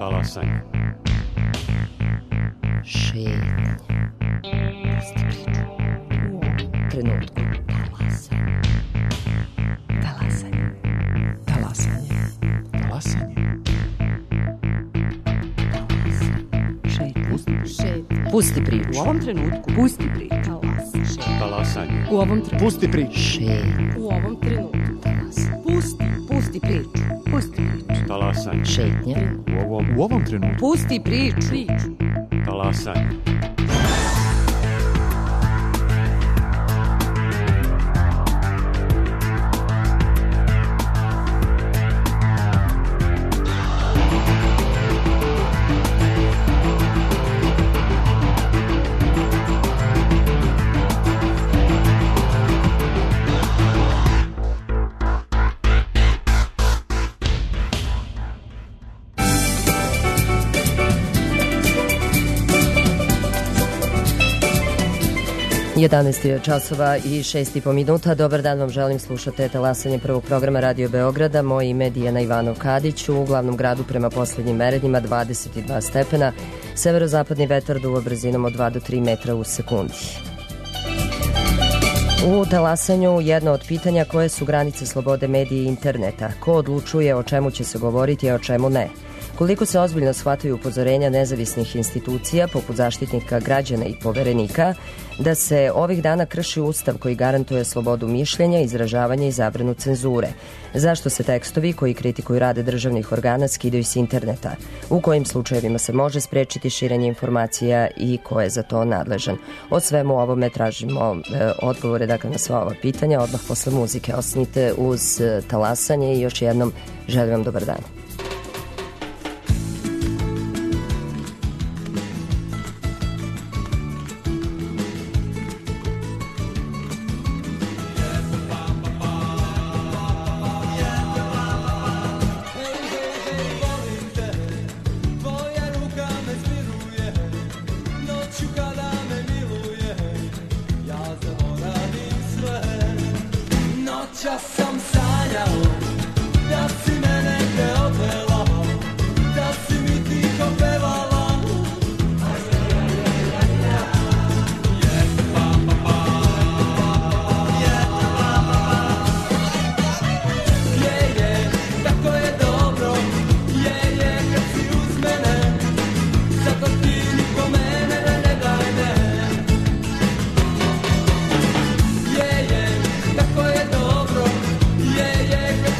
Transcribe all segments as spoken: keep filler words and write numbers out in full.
Talasanje. Šetnje. Pusti priču. U ovom trenutku. Talasanje. Talasanje. Talasanje. Šetnje. Pusti priču. U ovom trenutku. Pusti priču. Talasanje. U ovom trenutku. Pusti priču. Šetnje. U ovom trenutku. Pusti. Pusti priču. Pusti priču. Talasanje. Šetnje. U ovom, U ovom trenutku. Pusti priču. Priču. talasanje. jedanaest je časova i šest i po minuta. Dobar dan vam želim, slušate talasanje prvog programa Radio Beograda. Moje ime je Dijana Ivanov-Kadić. U glavnom gradu prema poslednjim merenjima dvadeset dva stepena. Severozapadni vetar duva brzinom od dva do tri metra u sekundi. U talasanju jedno od pitanja koje su granice slobode medija i interneta. Ko odlučuje o čemu će se govoriti, a o čemu ne? Koliko se ozbiljno shvataju upozorenja nezavisnih institucija, poput Zaštitnika građana i Poverenika, da se ovih dana krši ustav koji garantuje slobodu mišljenja, izražavanja i zabranu cenzure? Zašto se tekstovi koji kritikuju rade državnih organa skidaju s interneta? U kojim slučajevima se može sprečiti širenje informacija i ko je za to nadležan? O svemu ovome tražimo e, odgovore dakle, na sva ova pitanja odmah posle muzike. Ostanite uz e, talasanje i još jednom želim vam dobar dan. Yeah, yeah.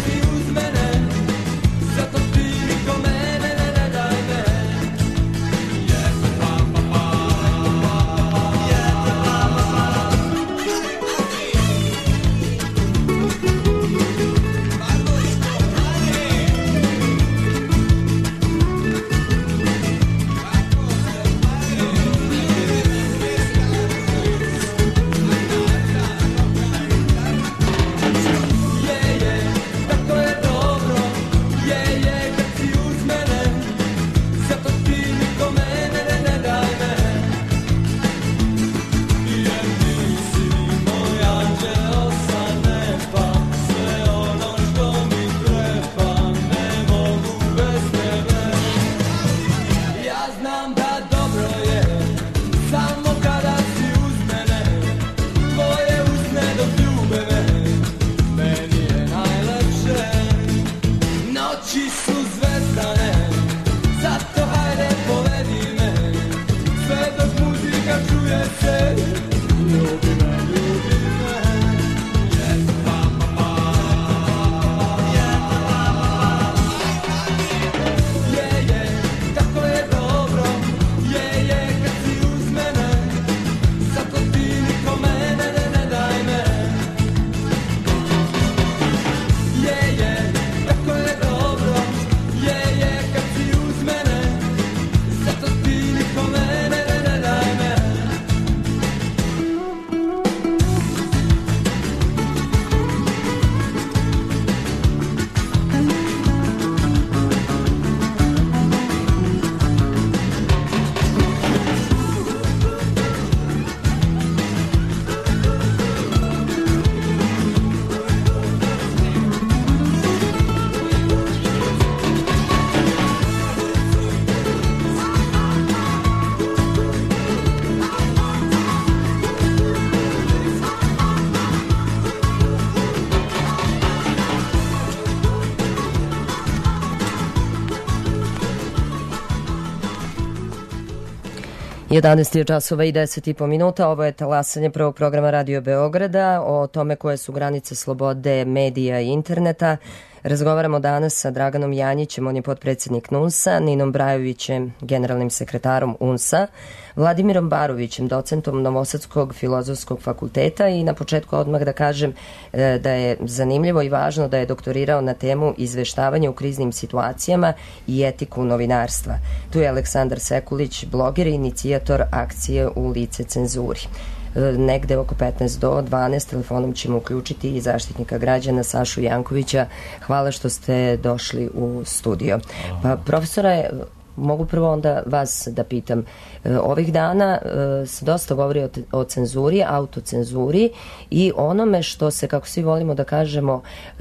jedanaest je časova i deset i po minuta. Ovo je talasanje prvog programa Radio Beograda o tome koje su granice slobode medija i interneta. Razgovaramo danas sa Draganom Janjićem, on je potpredsjednik N U N S-a, Ninom Brajovićem, generalnim sekretarom U N S-a, Vladimirom Barovićem, docentom Novosadskog filozofskog fakulteta i na početku odmah da kažem da je zanimljivo i važno da je doktorirao na temu izveštavanja u kriznim situacijama i etiku novinarstva. Tu je Aleksandar Sekulić, bloger i inicijator akcije U lice cenzuri. Negde oko petnaest do dvanaest telefonom ćemo uključiti i zaštitnika građana Sašu Jankovića. Hvala što ste došli u studio. Pa, profesore, mogu prvo onda vas da pitam. Ovih dana se dosta govori o, o cenzuri, autocenzuri i onome što se, kako svi volimo da kažemo,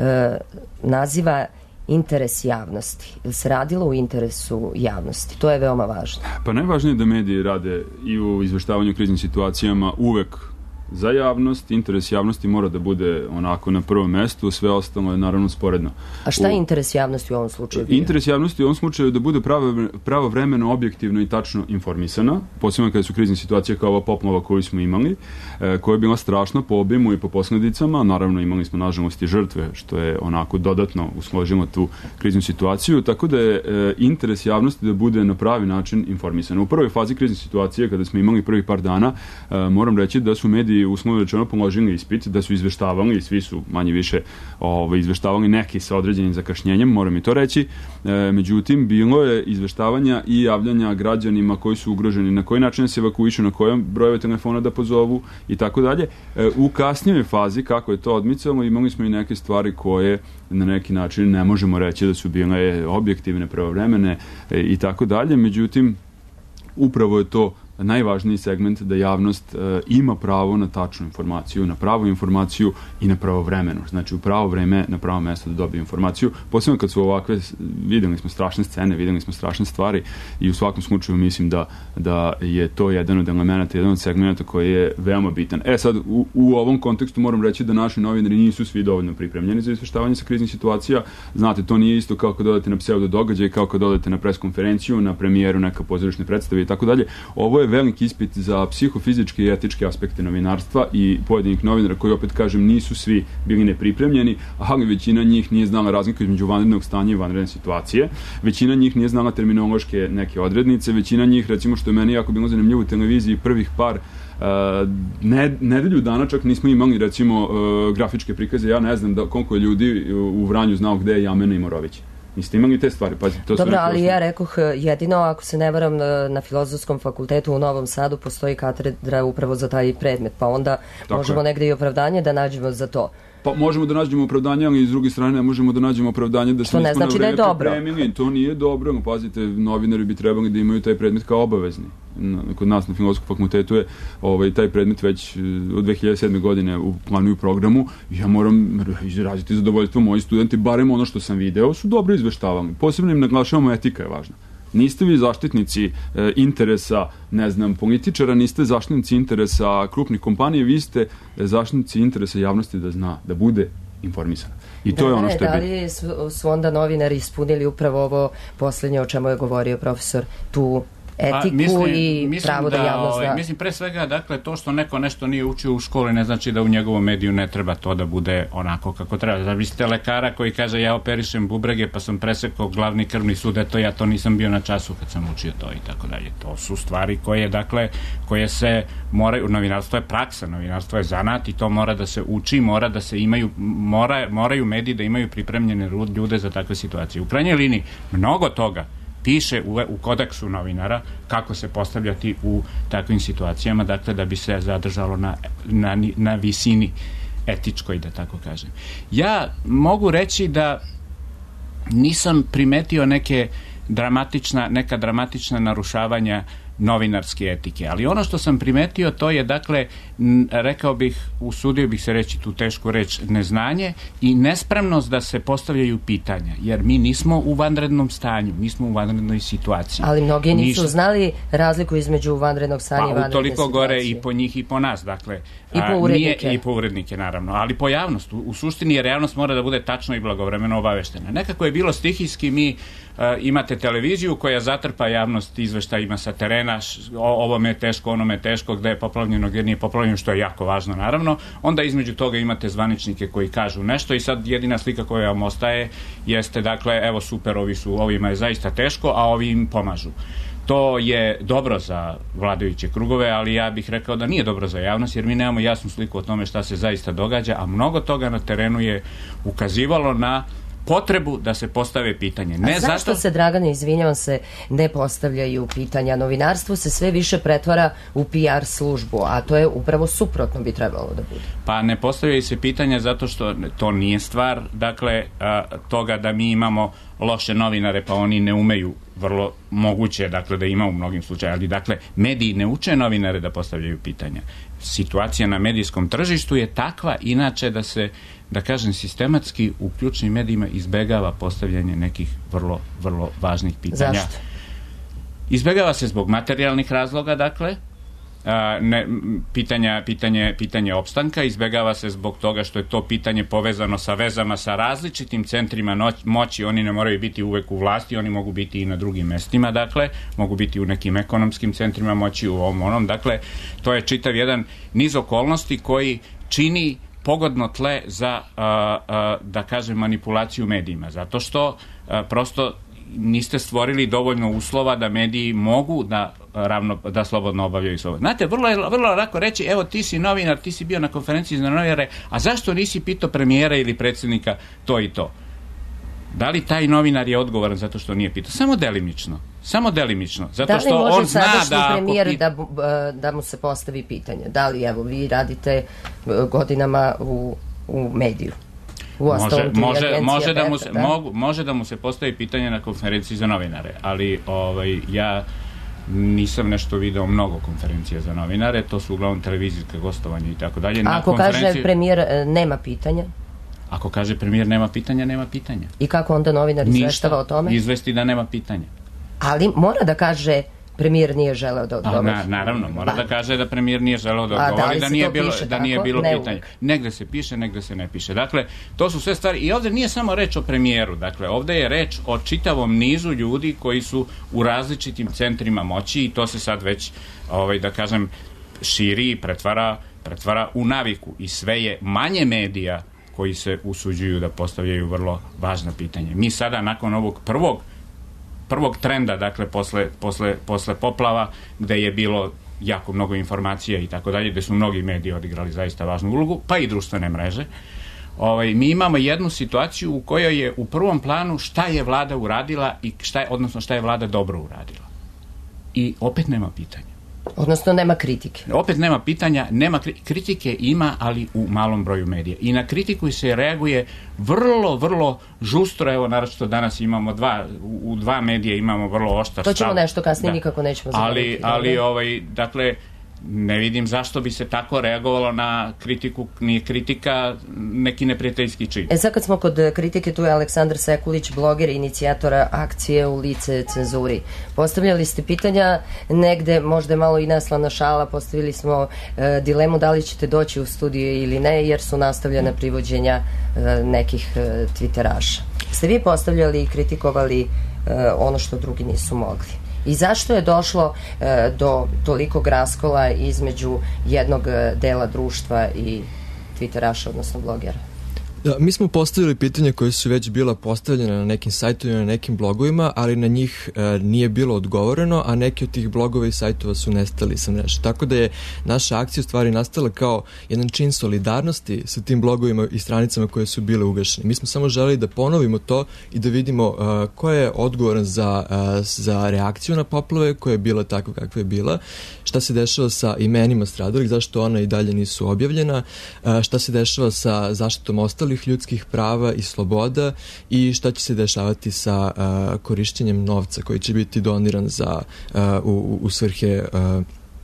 naziva interes javnosti. Ili se radilo u interesu javnosti? To je veoma važno. Pa najvažnije je da mediji rade i u izveštavanju u kriznim situacijama uvek za javnost. Interes javnosti mora da bude onako na prvom mestu, sve ostalo je naravno sporedno. A šta je interes javnosti u ovom slučaju? Interes javnosti u ovom slučaju je da bude pravo, pravovremeno, objektivno i tačno informisana, posebno kada su krizne situacije kao ova poplava koju smo imali, e, koja je bila strašna po obimu i po posledicama. Naravno imali smo nažalost i žrtve, što je onako dodatno usložilo tu kriznu situaciju, tako da je e, interes javnosti da bude na pravi način informisana. U prvoj fazi krizne situacije, kada smo imali prvih par dana, e, moram reći da su mediji uslovno rečeno položili ispit, da su izveštavali, svi su manje više ovaj, izveštavali, neki sa određenim zakašnjenjem, moram i to reći. E, međutim, bilo je izveštavanja i javljanja građanima koji su ugroženi, na koji način se evakuišu, na kojom brojeve telefona da pozovu i tako dalje. E, u kasnijoj fazi, kako je to odmicalo, imali smo i neke stvari koje na neki način ne možemo reći da su bile objektivne, pravovremene e, i tako dalje. Međutim, upravo je to najvažniji segment da javnost e, ima pravo na tačnu informaciju, na pravu informaciju i na pravovremenu. Znači u pravo vreme, na pravo mesto da dobije informaciju. Posebno kad su ovakve, videli smo strašne scene, videli smo strašne stvari i u svakom slučaju mislim da, da je to jedan od elementa, jedan od segmenta koji je veoma bitan. E sad, u, u ovom kontekstu moram reći da naši novinari nisu svi dovoljno pripremljeni za izveštavanje sa kriznih situacija. Znate, to nije isto kao kad odete na pseudo događaj, kao kad odete na preskonferenciju, na premijeru neka pozorišne predstave i tako dalje. Ovo je veliki ispit za psihofizičke i etičke aspekte novinarstva i pojedinih novinara koji, opet kažem, nisu svi bili nepripremljeni, ali većina njih nije znala razliku između vanrednog stanja i vanredne situacije. Većina njih nije znala terminološke neke odrednice, većina njih, recimo, što je meni jako bilo zanimljivo u televiziji, prvih par Uh, ne, nedelju dana čak nismo imali, recimo, uh, grafičke prikaze. Ja ne znam da koliko je ljudi u Vranju znao gde je Jamena i Morović. Niste imali te stvari? Pazi, to Dobro, ali ja rekoh, jedino ako se ne varam, na, na Filozofskom fakultetu u Novom Sadu postoji katedra upravo za taj predmet, pa onda tako možemo je. Negde i opravdanje da nađemo za to. Pa možemo da nađemo opravdanje, ali s druge strane ne možemo da nađemo opravdanje da se nismo znači na vreme da pripremili. To nije dobro. Pazite, novinari bi trebali da imaju taj predmet kao obavezni. Kod nas na Filozofskom fakultetu je ovaj, taj predmet već od dve hiljade sedme godine u planu i programu. Ja moram izraziti zadovoljstvo, moji studenti, barem ono što sam video, su dobro izveštavali. Posebno im naglašavamo, etika je važna. Niste vi zaštitnici e, interesa, ne znam, političara, niste zaštitnici interesa krupnih kompanija, vi ste zaštitnici interesa javnosti da zna, da bude informisana. I to da, je ono što je da li su, su onda novinari ispunili upravo ovo poslednje o čemu je govorio profesor, tu etiku mislim, i mislim pravo da, da javnost zna. Mislim, pre svega, dakle, to što neko nešto nije učio u školi ne znači da u njegovom mediju ne treba to da bude onako kako treba. Zamislite lekara koji kaže ja operišem bubrege pa sam presekao glavni krvni sud, eto ja to nisam bio na času kad sam učio to i tako dalje. To su stvari koje, dakle, koje se moraju, novinarstvo je praksa, novinarstvo je zanat i to mora da se uči, mora da se imaju, mora, moraju mediji da imaju pripremljene ljude za takve situacije. U krajnjoj liniji, mnogo toga piše u, u kodeksu novinara kako se postavljati u takvim situacijama, dakle da bi se zadržalo na, na, na visini etičkoj, da tako kažem. Ja mogu reći da nisam primetio neke dramatična, neka dramatična narušavanja novinarske etike, ali ono što sam primetio to je, dakle, rekao bih, usudio bih se reći tu tešku reč, neznanje i nespremnost da se postavljaju pitanja, jer mi nismo u vanrednom stanju, mi smo u vanrednoj situaciji. Ali mnogi nisu Niš... znali razliku između vanrednog stanja pa, i vanredne situacije. Pa utoliko gore i po njih i po nas, dakle, I po urednike. Nije, I po urednike, naravno. Ali po javnost. U, u suštini jer javnost mora da bude tačno i blagovremeno obaveštena. Nekako je bilo stihijski, mi uh, imate televiziju koja zatrpa javnost izveštajima sa terena, š, o, ovome je teško, onome je teško, gde je poplavljeno, gde nije poplavljeno, što je jako važno, naravno. Onda između toga imate zvaničnike koji kažu nešto i sad jedina slika koja vam ostaje jeste, dakle, evo super, ovi su, ovima je zaista teško, a ovi im pomažu. To je dobro za vladajuće krugove, ali ja bih rekao da nije dobro za javnost, jer mi nemamo jasnu sliku o tome šta se zaista događa, a mnogo toga na terenu je ukazivalo na potrebu da se postave pitanje. Ne a zašto zato... se, Dragane, izvinjavam se, ne postavljaju pitanja? Novinarstvo se sve više pretvara u P R službu, a to je upravo suprotno bi trebalo da bude. Pa ne postavljaju se pitanja zato što to nije stvar, dakle, a, toga da mi imamo loše novinare, pa oni ne umeju, vrlo moguće, dakle, da ima u mnogim slučajima, ali, dakle, mediji ne uče novinare da postavljaju pitanja. Situacija na medijskom tržištu je takva, inače, da se, da kažem, sistematski u ključnim medijima izbegava postavljanje nekih vrlo, vrlo važnih pitanja. Zašto? Izbegava se zbog materijalnih razloga, dakle, a, ne, pitanja, pitanje, pitanje opstanka, izbegava se zbog toga što je to pitanje povezano sa vezama sa različitim centrima noć, moći, oni ne moraju biti uvek u vlasti, oni mogu biti i na drugim mestima, dakle, mogu biti u nekim ekonomskim centrima moći, u ovom onom, dakle, to je čitav jedan niz okolnosti koji čini pogodno tle za, a, a, da kažem, manipulaciju medijima, zato što a, prosto niste stvorili dovoljno uslova da mediji mogu da ravno, da slobodno obavljaju svoje. Znate, vrlo je vrlo lako reći, evo ti si novinar, ti si bio na konferenciji za novinare, a zašto nisi pitao premijera ili predsjednika to i to? Da li taj novinar je odgovoran zato što nije pitao? Samo delimično. Samo delimično. Zato što on zna da... Da li može sadašnji premijer pit... da, da mu se postavi pitanje? Da li, evo, vi radite godinama u, u mediju? Može, može, može, da mu se, da? Mogu, može da mu se postavi pitanje na konferenciji za novinare, ali ovaj, ja nisam nešto video mnogo konferencija za novinare, to su uglavnom televizijske gostovanja i tako dalje. A ako konferenciji... kaže premijer nema pitanja? Ako kaže premijer nema pitanja, nema pitanja. I kako onda novinar izveštava o tome? Izvesti da nema pitanja. Ali mora da kaže premijer nije želeo da odgovori. Na, naravno, mora ba. da kaže da premijer nije želeo da odgovori, da, da nije bilo, da nije bilo ne pitanja. Uvijek. Negde se piše, negde se ne piše. Dakle, to su sve stvari. I ovde nije samo reč o premijeru. Dakle, ovde je reč o čitavom nizu ljudi koji su u različitim centrima moći i to se sad već, ovaj, da kažem, širi i pretvara, pretvara u naviku. I sve je manje medija koji se usuđuju da postavljaju vrlo važna pitanja. Mi sada, nakon ovog prvog prvog trenda, dakle, posle, posle, posle poplava, gde je bilo jako mnogo informacija i tako dalje, gde su mnogi mediji odigrali zaista važnu ulogu, pa i društvene mreže, ovaj, mi imamo jednu situaciju u kojoj je u prvom planu šta je vlada uradila i šta je, odnosno šta je vlada dobro uradila. I opet nema pitanja. Odnosno nema kritike. Opet nema pitanja, nema kritike, ima, ali u malom broju medija. I na kritiku se reaguje vrlo, vrlo žustro. Evo, naročito danas imamo dva, u dva medija imamo vrlo oštar stav. To ćemo nešto kasnije, da. Nikako nećemo zaboraviti. Ali, ali ovaj, dakle, ne vidim zašto bi se tako reagovalo na kritiku, nije kritika neki neprijateljski čin. E sad kad smo kod kritike, tu je Aleksandar Sekulić, bloger i inicijatora akcije U lice cenzuri. Postavljali ste pitanja, negde možda je malo i naslana šala, postavili smo e, dilemu da li ćete doći u studiju ili ne, jer su nastavljena privođenja e, nekih e, twitteraša. Ste vi postavljali i kritikovali e, ono što drugi nisu mogli? I zašto je došlo e, do tolikog raskola između jednog dela društva i twitteraša, odnosno blogera? Da, mi smo postavili pitanja koje su već bila postavljena na nekim sajtovima, na nekim blogovima, ali na njih e, nije bilo odgovoreno, a neki od tih blogova i sajtova su nestali sa mreže. Tako da je naša akcija u stvari nastala kao jedan čin solidarnosti sa tim blogovima i stranicama koje su bile ugašene. Mi smo samo želeli da ponovimo to i da vidimo e, ko je odgovoran za, e, za reakciju na poplave, koja je bila takva kakva je bila, šta se dešava sa imenima stradalih, zašto ona i dalje nisu objavljena, e, šta se dešava sa zaštitom ostalih ljudskih prava i sloboda i šta će se dešavati sa uh, korišćenjem novca koji će biti doniran za, uh, u, u svrhe uh,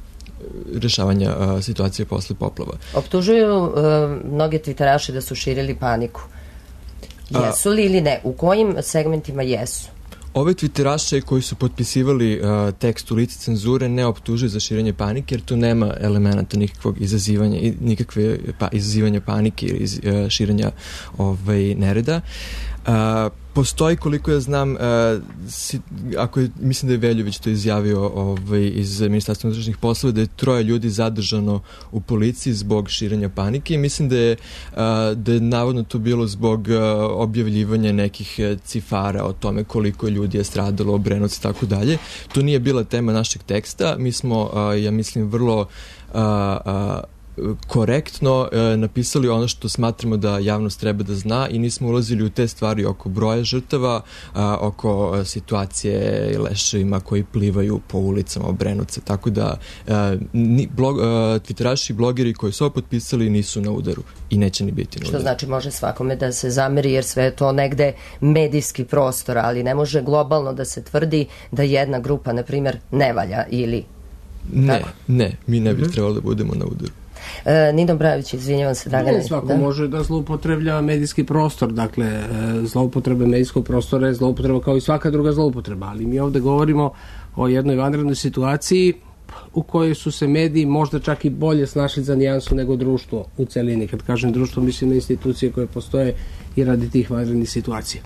rešavanja uh, situacije posle poplava. Optužuju uh, mnoge twitteraši da su širili paniku. Jesu li ili ne? U kojim segmentima jesu? Ove twitteraše koji su potpisivali uh, tekst u lice cenzure ne optužuju za širenje panike, jer tu nema elemenata nikakvog izazivanja, nikakve pa, izazivanja panike ili iz, uh, širenja ovaj, nereda. Uh, postoji, koliko ja znam, uh, si, ako je, mislim da je Veljović to izjavio ovaj, iz Ministarstva unutrašnjih poslova, da je troje ljudi zadržano u policiji zbog širenja panike i mislim da je, uh, da je navodno to bilo zbog uh, objavljivanja nekih uh, cifara o tome koliko ljudi je stradalo, Obrenovci i tako dalje. To nije bila tema našeg teksta. Mi smo, uh, ja mislim, vrlo uh, uh, korektno e, napisali ono što smatramo da javnost treba da zna i nismo ulazili u te stvari oko broja žrtava, a, oko a, situacije leševima koji plivaju po ulicama Obrenovca, tako da a, ni, blog, a, twitteraši i blogeri koji su ovo potpisali nisu na udaru i neće ni biti na udaru. Što znači može svakome da se zameri, jer sve je to negde medijski prostor, ali ne može globalno da se tvrdi da jedna grupa, na primjer, ne valja ili... Ne, tako? ne, mi ne bi trebali da budemo na udaru. E, Nino Bravić, izvinjavam se, Dragane. Ne, svako da? može da zloupotrebljava medijski prostor, dakle, e, zloupotrebe medijskog prostora je zloupotreba kao i svaka druga zloupotreba, ali mi ovde govorimo o jednoj vanrednoj situaciji u kojoj su se mediji možda čak i bolje snašli za nijansu nego društvo u celini. Kad kažem društvo, mislim na institucije koje postoje i radi tih vanrednih situacija.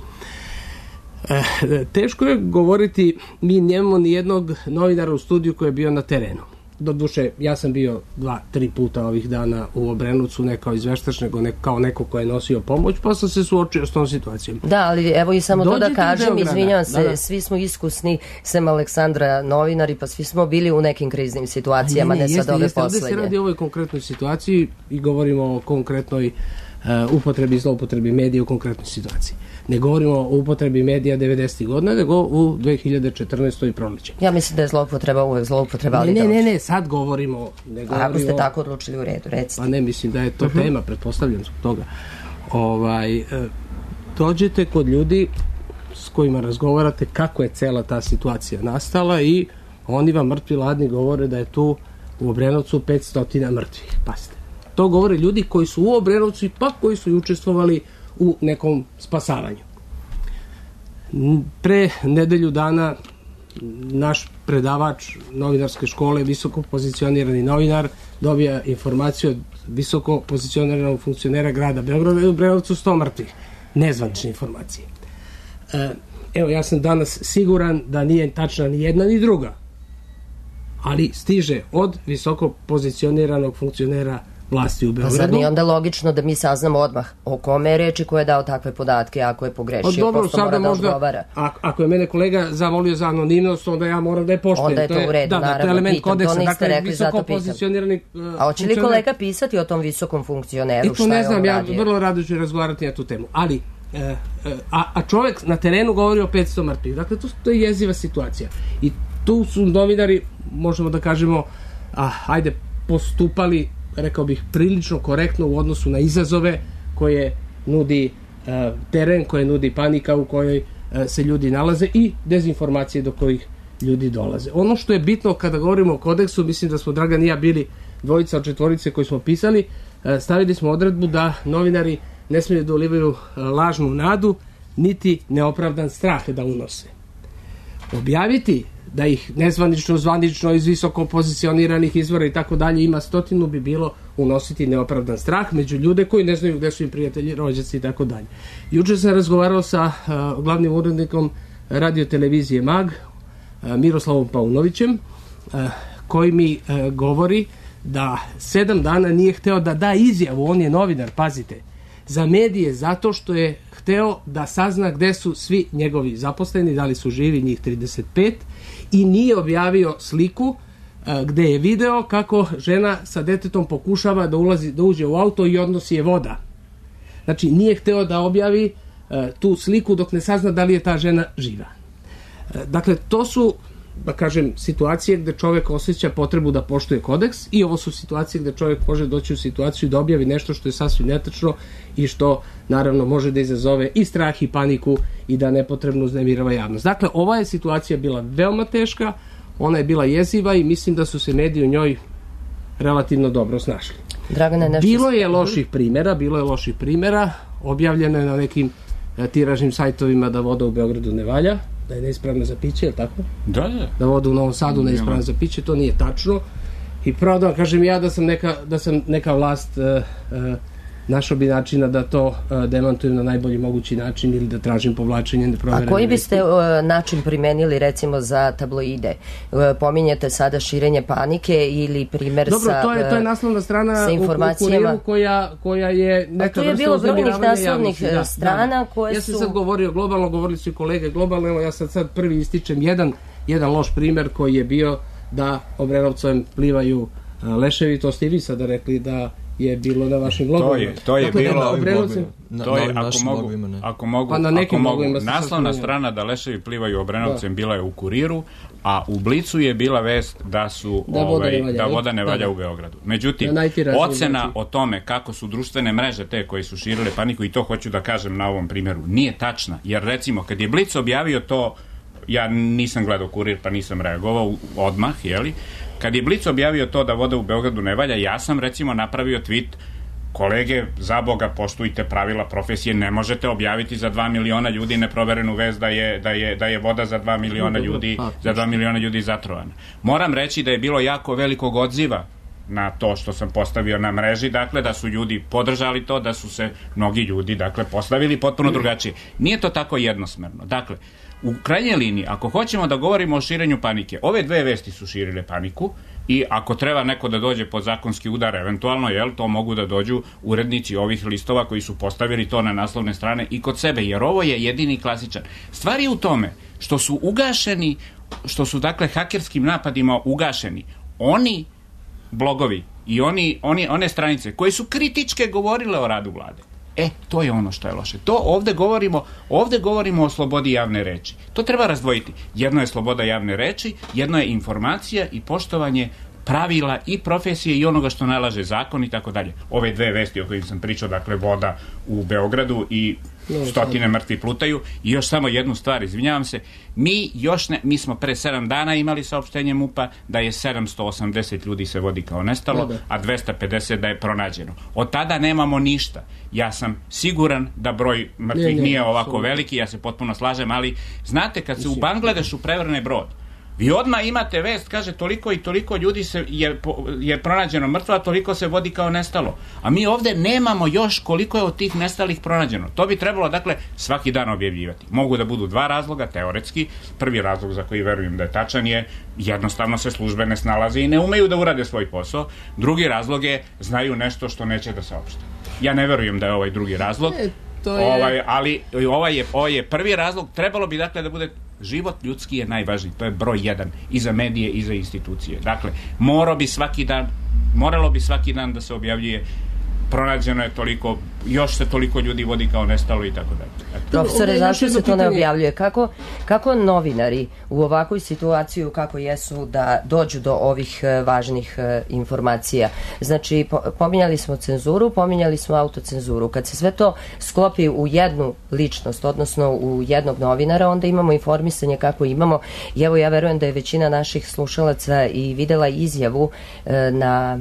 E, teško je govoriti, mi nemamo ni jednog novinara u studiju koji je bio na terenu. Doduše, ja sam bio dva, tri puta ovih dana u Obrenovcu, ne kao izveštač, nego ne, kao neko ko je nosio pomoć, pa sam se suočio s tom situacijom. Da, ali evo i samo Dođite to da kažem, izvinjavam se, da, da. svi smo iskusni, sem Aleksandra, novinari, pa svi smo bili u nekim kriznim situacijama, ne, ne, ne sad jeste, ove jeste, poslednje. Ovde se radi o ovoj konkretnoj situaciji i govorimo o konkretnoj uh, upotrebi i zloupotrebi medija u konkretnoj situaciji. Ne govorimo o upotrebi medija devedesetih godina, nego u dve hiljade četrnaestoj proleće. Ja mislim da je zloupotreba uvek zloupotreba, ali ne, ne, ne, ne, sad govorimo... Ne govorimo, ako ste tako odlučili, u redu, recite. Pa ne, mislim da je to uh-huh. tema, pretpostavljam zbog toga. Ovaj, dođete kod ljudi s kojima razgovarate kako je cela ta situacija nastala i oni vam mrtvi ladni govore da je tu u Obrenovcu petsto mrtvih. Pazite. To govore ljudi koji su u Obrenovcu i pa koji su učestvovali u nekom spasavanju. Pre nedelju dana naš predavač novinarske škole, visoko pozicionirani novinar, dobija informaciju od visoko pozicioniranog funkcionera grada Beograda i u Obrenovcu sto mrtvih. Nezvanične informacije. Evo, ja sam danas siguran da nije tačna ni jedna ni druga, ali stiže od visoko pozicioniranog funkcionera vlasti u Beogradu. Pa sad nije onda logično da mi saznamo odmah o kome je reči ko je dao takve podatke, ako je pogrešio, posto mora da odgovara. Ako je mene kolega zamolio za anonimnost, onda ja moram da je poštujem. Onda je to u redu, da, naravno, to je element pitam, kodeksa, to niste dakle, rekli, zato pitam. A hoće li kolega pisati o tom visokom funkcioneru, šta je on radio? I to ne znam, ja vrlo rado ću razgovarati na tu temu, ali e, a, a čovek na terenu govori o petsto mrtvih, dakle to, to je jeziva situacija i tu su novinari, možemo da kažemo, a, ajde, postupali, rekao bih, prilično korektno u odnosu na izazove koje nudi uh, teren, koje nudi panika u kojoj uh, se ljudi nalaze i dezinformacije do kojih ljudi dolaze. Ono što je bitno kada govorimo o kodeksu, mislim da smo Dragan i ja bili dvojica od četvorice koji smo pisali, uh, stavili smo odredbu da novinari ne smiju da ulivaju uh, lažnu nadu, niti neopravdan strah da unose. Objaviti da ih nezvanično, zvanično iz visoko pozicioniranih izvora i tako dalje ima stotinu, bi bilo unositi neopravdan strah među ljude koji ne znaju gde su im prijatelji, rođaci i tako dalje. Juče sam razgovarao sa uh, glavnim urednikom radio televizije Mag, uh, Miroslavom Paunovićem, uh, koji mi uh, govori da sedam dana nije hteo da da izjavu, on je novinar, pazite, za medije zato što je hteo da sazna gde su svi njegovi zaposleni, da li su živi, njih trideset pet, i nije objavio sliku uh, gde je video kako žena sa detetom pokušava da ulazi, da uđe u auto i odnosi je voda. Znači, nije hteo da objavi uh, tu sliku dok ne sazna da li je ta žena živa. Uh, dakle, to su, da kažem, situacije gde čovek osjeća potrebu da poštuje kodeks i ovo su situacije gde čovek može doći u situaciju da objavi nešto što je sasvim netačno i što naravno može da izazove i strah i paniku i da nepotrebno uznemirava javnost. Dakle, ova je situacija bila veoma teška, ona je bila jeziva i mislim da su se mediji u njoj relativno dobro snašli. Dragane, nešto... Bilo je loših primjera, bilo je loših primjera, objavljeno je na nekim tiražnim sajtovima da voda u Beogradu ne valja, da je neispravna za piće, je li tako? Da, da. Da voda u Novom Sadu neispravna za piće, to nije tačno. I pravo da vam kažem ja da sam neka, da sam neka vlast uh, uh, našao bi načina da to uh, demantujem na najbolji mogući način ili da tražim povlačenje neproverene. A koji biste uh, način primenili recimo za tabloide? Uh, pominjete sada širenje panike ili primer Dobro, sa to je, to je naslovna strana sa informacijama. U, u Kuriru koja, koja je neka vrsta uznemiravanja javnosti. A tu je bilo brojnih naslovnih da, strana da. koje ja su... Ja sam sad govorio globalno, govorili su i kolege globalno, evo ja sad, sad prvi ističem jedan, jedan loš primer koji je bio da Obrenovcem plivaju leševi, to ste i vi sada rekli da je bilo na vašim blogovima. To je, to je dakle, bilo na Obrenovcem... Na, to je, na ako mogu, blogovima, ne. ako mogu, pa na ako mogu naslovna se strana da leševi plivaju Obrenovcem da. Bila je u Kuriru, a u Blicu je bila vest da su da ovaj, voda ne valja, da voda ne valja da. u Beogradu. Međutim, ocena znači. O tome kako su društvene mreže te koje su širile paniku, i to hoću da kažem na ovom primjeru, nije tačna, jer recimo kad je Blic objavio to, ja nisam gledao Kurir pa nisam reagovao odmah, jeli? Kad je Blic objavio to da voda u Beogradu ne valja, ja sam recimo napravio tweet: kolege, za Boga, poštujte pravila profesije, ne možete objaviti za dva miliona ljudi neproverenu vest da je, da je, da je voda za dva miliona ljudi, za dva miliona ljudi zatrovana. Moram reći da je bilo jako velikog odziva na to što sam postavio na mreži, dakle da su ljudi podržali to, da su se mnogi ljudi dakle postavili potpuno drugačije. Nije to tako jednosmerno. Dakle, u krajnjoj liniji, ako hoćemo da govorimo o širenju panike, ove dve vesti su širile paniku i ako treba neko da dođe pod zakonski udar, eventualno, jel, to mogu da dođu urednici ovih listova koji su postavili to na naslovne strane i kod sebe, jer ovo je jedini klasičan. Stvar je u tome što su ugašeni, što su dakle hakerskim napadima ugašeni oni blogovi i oni, oni, one stranice koje su kritičke govorile o radu vlade. E, to je ono što je loše. To ovde govorimo, ovde govorimo o slobodi javne reči. To treba razdvojiti. Jedno je sloboda javne reči, jedno je informacija i poštovanje pravila i profesije i onoga što nalaže zakon i tako dalje. Ove dve vesti o kojim sam pričao, dakle voda u Beogradu i stotine mrtvi plutaju. I još samo jednu stvar, izvinjavam se, mi još ne, mi smo pre sedam dana imali saopštenje MUP-a da je sedamsto osamdeset ljudi se vodi kao nestalo, a dvesta pedeset da je pronađeno. Od tada nemamo ništa. Ja sam siguran da broj mrtvih nije, nije ovako veliki, ja se potpuno slažem, ali znate, kad se u Bangladešu prevrne brod, vi odmah imate vest, kaže toliko i toliko ljudi se je, je pronađeno mrtvo, a toliko se vodi kao nestalo. A mi ovde nemamo još koliko je od tih nestalih pronađeno. To bi trebalo, dakle, svaki dan objavljivati. Mogu da budu dva razloga, teoretski. Prvi razlog za koji verujem da je tačan je jednostavno se službe ne snalaze i ne umeju da urade svoj posao. Drugi razlog je znaju nešto što neće da saopšte. Ja ne verujem da je ovaj drugi razlog. E, to je... ovaj, ali ovaj je, ovaj je prvi razlog. Trebalo bi, dakle, da bude život ljudski je najvažniji, to je broj jedan i za medije i za institucije. Dakle, moralo bi svaki dan, moralo bi svaki dan da se objavljuje pronađeno je toliko, još se toliko ljudi vodi kao nestalo i tako dalje. Profesore, zašto se to ne objavljuje? Kako, kako novinari u ovakvoj situaciji kako jesu da dođu do ovih važnih informacija? Znači, pominjali smo cenzuru, pominjali smo autocenzuru. Kad se sve to sklopi u jednu ličnost, odnosno u jednog novinara, onda imamo informisanje kako imamo. I evo, ja verujem da je većina naših slušalaca i videla izjavu na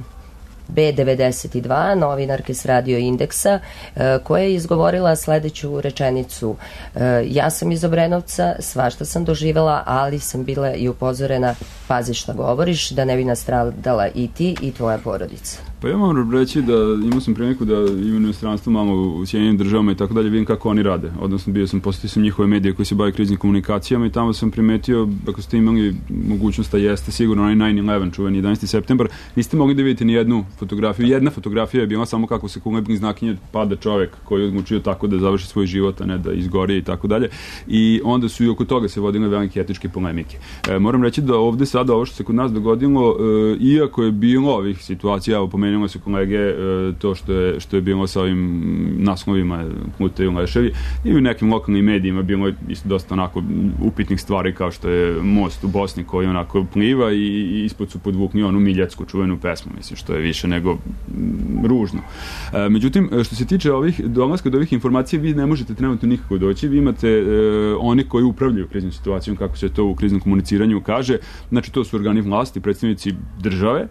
B devedeset dva, novinarke s Radio Indeksa, koja je izgovorila sledeću rečenicu: ja sam iz Obrenovca, svašta sam doživela, ali sam bila i upozorena, pazi šta govoriš, da ne bi nastradala i ti i tvoja porodica. Pa ja moram reći da imao sam priliku da imam inostranstvo malo u Sjedinjenim državama i tako dalje, vidim kako oni rade. Odnosno bio sam, posjetio sam njihove medije koji se bave kriznim komunikacijama i tamo sam primetio, ako ste imali mogućnost da jeste sigurno onaj nine eleven čuveni jedanaesti septembar, niste mogli da vidite ni jednu fotografiju. Jedna fotografija je bila samo kako se kulebnih znakinje pada čovek koji je odlučio tako da završi svoj život, a ne da izgori i tako dalje. I onda su i oko toga se vodile velike etičke polemike. E, moram reći da ovde sada ovo što se kod nas dogodilo, e, iako je bilo ovih situacija, evo pomenuo se kolege, e, to što je, što je bilo sa ovim naslovima plutaju leševi, i u nekim lokalnim medijima bilo je isto dosta onako upitnih stvari kao što je most u Bosni koji onako pliva i, i ispod su podvukli onu miljetsku čuvenu pesmu, mislim, što je više nego ružno. E, međutim, što se tiče ovih dolaska do ovih informacija, vi ne možete trenutno nikako doći, vi imate e, oni koji upravljaju kriznom situacijom, kako se to u kriznom komuniciranju kaže, znači to su organi vlasti, predstavnici države,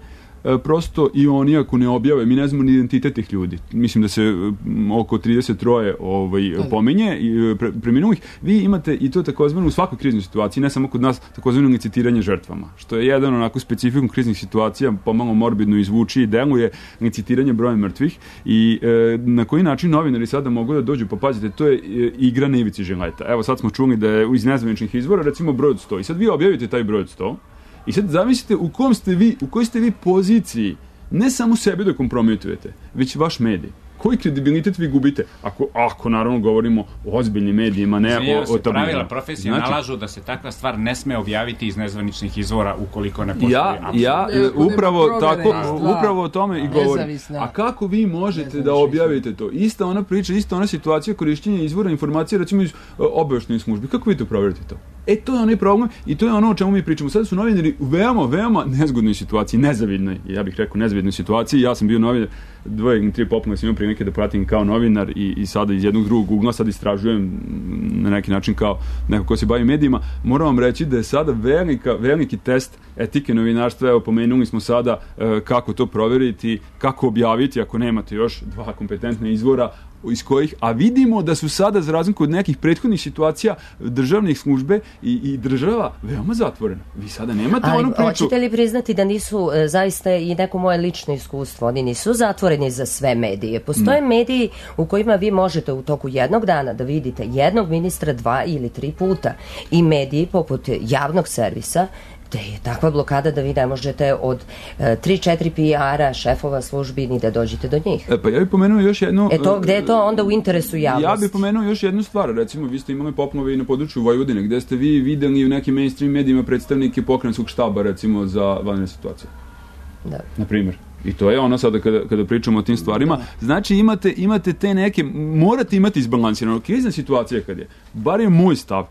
e, prosto i oni ako ne objave, mi ne znamo ni identitet tih ljudi. Mislim da se m, oko trideset tri ovaj, pomenje i pre, preminulih. Vi imate i to takozvano u svakoj kriznoj situaciji, ne samo kod nas, takozvano licitiranje žrtvama, što je jedan onako specifikum kriznih situacija, pomalo morbidno izvuči i deluje licitiranje broja mrtvih i e, na koji način novinari sada mogu da dođu, pa pazite, to je e, igra na ivici žileta. Evo sad smo čuli da je iz nezvaničnih izvora recimo broj od sto i sad vi objavite taj broj od sto i sad zamislite u kom ste vi, u kojoj ste vi poziciji ne samo sebe da kompromitujete, već vaš medij. Koji kredibilitet vi gubite? Ako, ako naravno govorimo o ozbiljnim medijima, ne Izvinjava o, o se, tabloidima. pravila profesije Znači, nalažu da se takva stvar ne sme objaviti iz nezvaničnih izvora ukoliko ne postoji. Ja, ja Ne, e, upravo ne, tako, da. upravo o tome i govorim. Nezavisna. A kako vi možete da Nezavisna. objavite to? Ista ona priča, ista ona situacija korišćenja izvora informacije, recimo iz uh, obaveštajnih službi. Kako vi to proverite to? E, to je onaj problem i to je ono o čemu mi pričamo. Sada su novinari u veoma, veoma nezgodnoj situaciji, nezavidnoj, ja bih rekao nezavidnoj situaciji. Ja sam bio novinar, dvoje ili tri popune sam imao prilike da pratim kao novinar i, i sada iz jednog drugog ugla sad istražujem na neki način kao neko ko se bavi medijima. Moram vam reći da je sada velika, veliki test etike novinarstva. Evo, pomenuli smo sada e, kako to proveriti, kako objaviti ako nemate još dva kompetentna izvora iz kojih, a vidimo da su sada, za razliku od nekih prethodnih situacija, državnih službe i, i država veoma zatvorena. Vi sada nemate Ali onu priču. hoćete li priznati da nisu, e, zaista i neko moje lično iskustvo, oni nisu zatvoreni za sve medije. Postoje Mm. mediji u kojima vi možete u toku jednog dana da vidite jednog ministra dva ili tri puta i mediji poput javnog servisa gde je takva blokada da vi ne možete od e, tri četiri P R-a, šefova službi ni da dođete do njih. E, pa ja bih pomenuo još jednu... E to, gde je to onda u interesu javnosti? Ja bih pomenuo još jednu stvar. Recimo, vi ste imali poplave i na području Vojvodine, gde ste vi videli u nekim mainstream medijima predstavnike pokrajinskog štaba, recimo, za vanredne situacije. Da. Na primjer. I to je ono sada kada, kada pričamo o tim stvarima. Znači imate, imate te neke, morate imati izbalansirano. Krizna situacija kad je, bar je moj stav,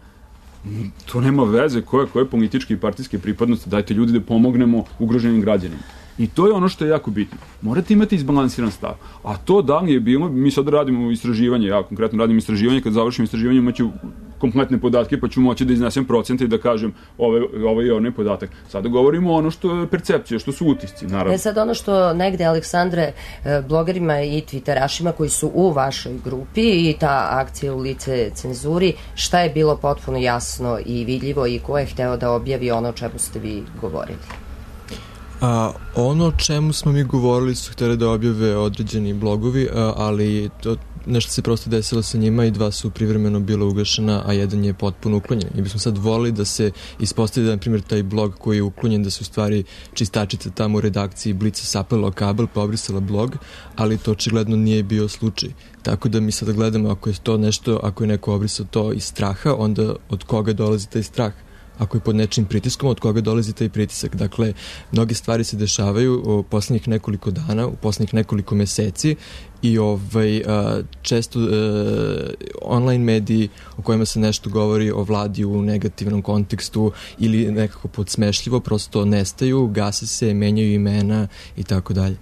to nema veze koje, koje političke i partijske pripadnosti, dajte ljudi da pomognemo ugroženim građanima. I to je ono što je jako bitno. Morate imati izbalansiran stav. A to da li je bilo, mi sad radimo istraživanje, ja konkretno radim istraživanje, kad završim istraživanje imaću kompletne podatke, pa ću moći da iznesem procente i da kažem ovo, ovo je onaj podatak. Sada govorimo ono što je percepcija, što su utisci, naravno. E sad ono što negde, Aleksandre, e, blogerima i twitterašima koji su u vašoj grupi i ta akcija u lice cenzuri, šta je bilo potpuno jasno i vidljivo i ko je hteo da objavi ono o čemu ste vi govorili? A, ono o čemu smo mi govorili su htjeli da objave određeni blogovi, a, ali to, nešto se prosto desilo sa njima i dva su privremeno bila ugašena, a jedan je potpuno uklonjen. I bismo sad volili da se ispostavi da, na primjer, taj blog koji je uklonjen, da su u stvari čistačica tamo u redakciji Blica sapala kabel pa obrisala blog, ali to očigledno nije bio slučaj. Tako da mi sada gledamo ako je to nešto, ako je neko obrisao to iz straha, onda od koga dolazi taj strah? Ako je pod nečim pritiskom, od koga dolazi taj pritisak. Dakle, mnoge stvari se dešavaju u poslednjih nekoliko dana, u poslednjih nekoliko meseci i ovaj, često online mediji o kojima se nešto govori o vladi u negativnom kontekstu ili nekako podsmešljivo, prosto nestaju, gase se, menjaju imena i tako dalje.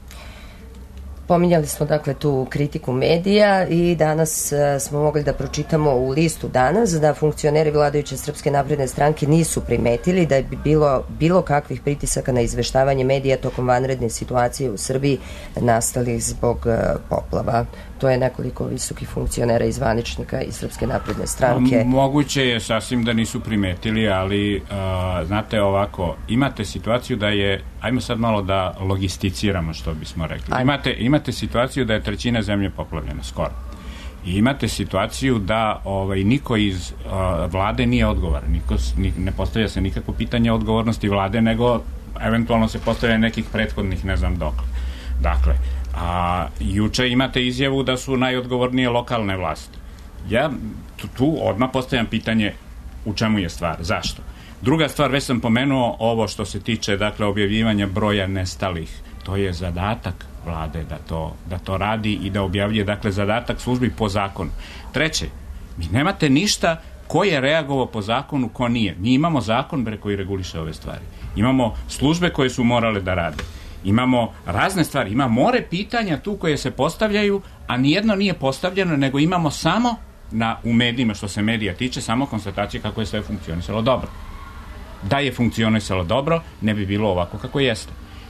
Pominjali smo dakle tu kritiku medija i danas uh, smo mogli da pročitamo u listu danas da funkcioneri vladajuće Srpske napredne stranke nisu primetili da je bilo bilo kakvih pritisaka na izveštavanje medija tokom vanredne situacije u Srbiji nastalih zbog uh, poplava. To je nekoliko visokih funkcionera i zvaničnika iz Srpske napredne stranke. Moguće je sasvim da nisu primetili, ali uh, znate ovako, imate situaciju da je, ajmo sad malo da logisticiramo što bismo rekli. Imate, imate situaciju da je trećina zemlje poplavljena, skoro. I imate situaciju da ovaj, niko iz uh, vlade nije odgovoran. Niko, ni, ne postavlja se nikakvo pitanje odgovornosti vlade, nego eventualno se postavlja nekih prethodnih, ne znam dokle. Dakle, a juče imate izjavu da su najodgovornije lokalne vlasti. Ja tu, tu odmah postavljam pitanje u čemu je stvar, zašto? Druga stvar, već sam pomenuo ovo što se tiče, dakle, objavljivanja broja nestalih. To je zadatak vlade da to, da to radi i da objavljuje, dakle, zadatak službi po zakonu. Treće, mi nemate ništa ko je reagovao po zakonu, ko nije. Mi imamo zakon bre koji reguliše ove stvari. Imamo službe koje su morale da rade. Imamo razne stvari, ima more pitanja tu koje se postavljaju, a nijedno nije postavljeno, nego imamo samo na, u medijima, što se medija tiče, samo konstatacije kako je sve funkcionisalo dobro. Da je funkcionisalo dobro, ne bi bilo ovako kako jeste.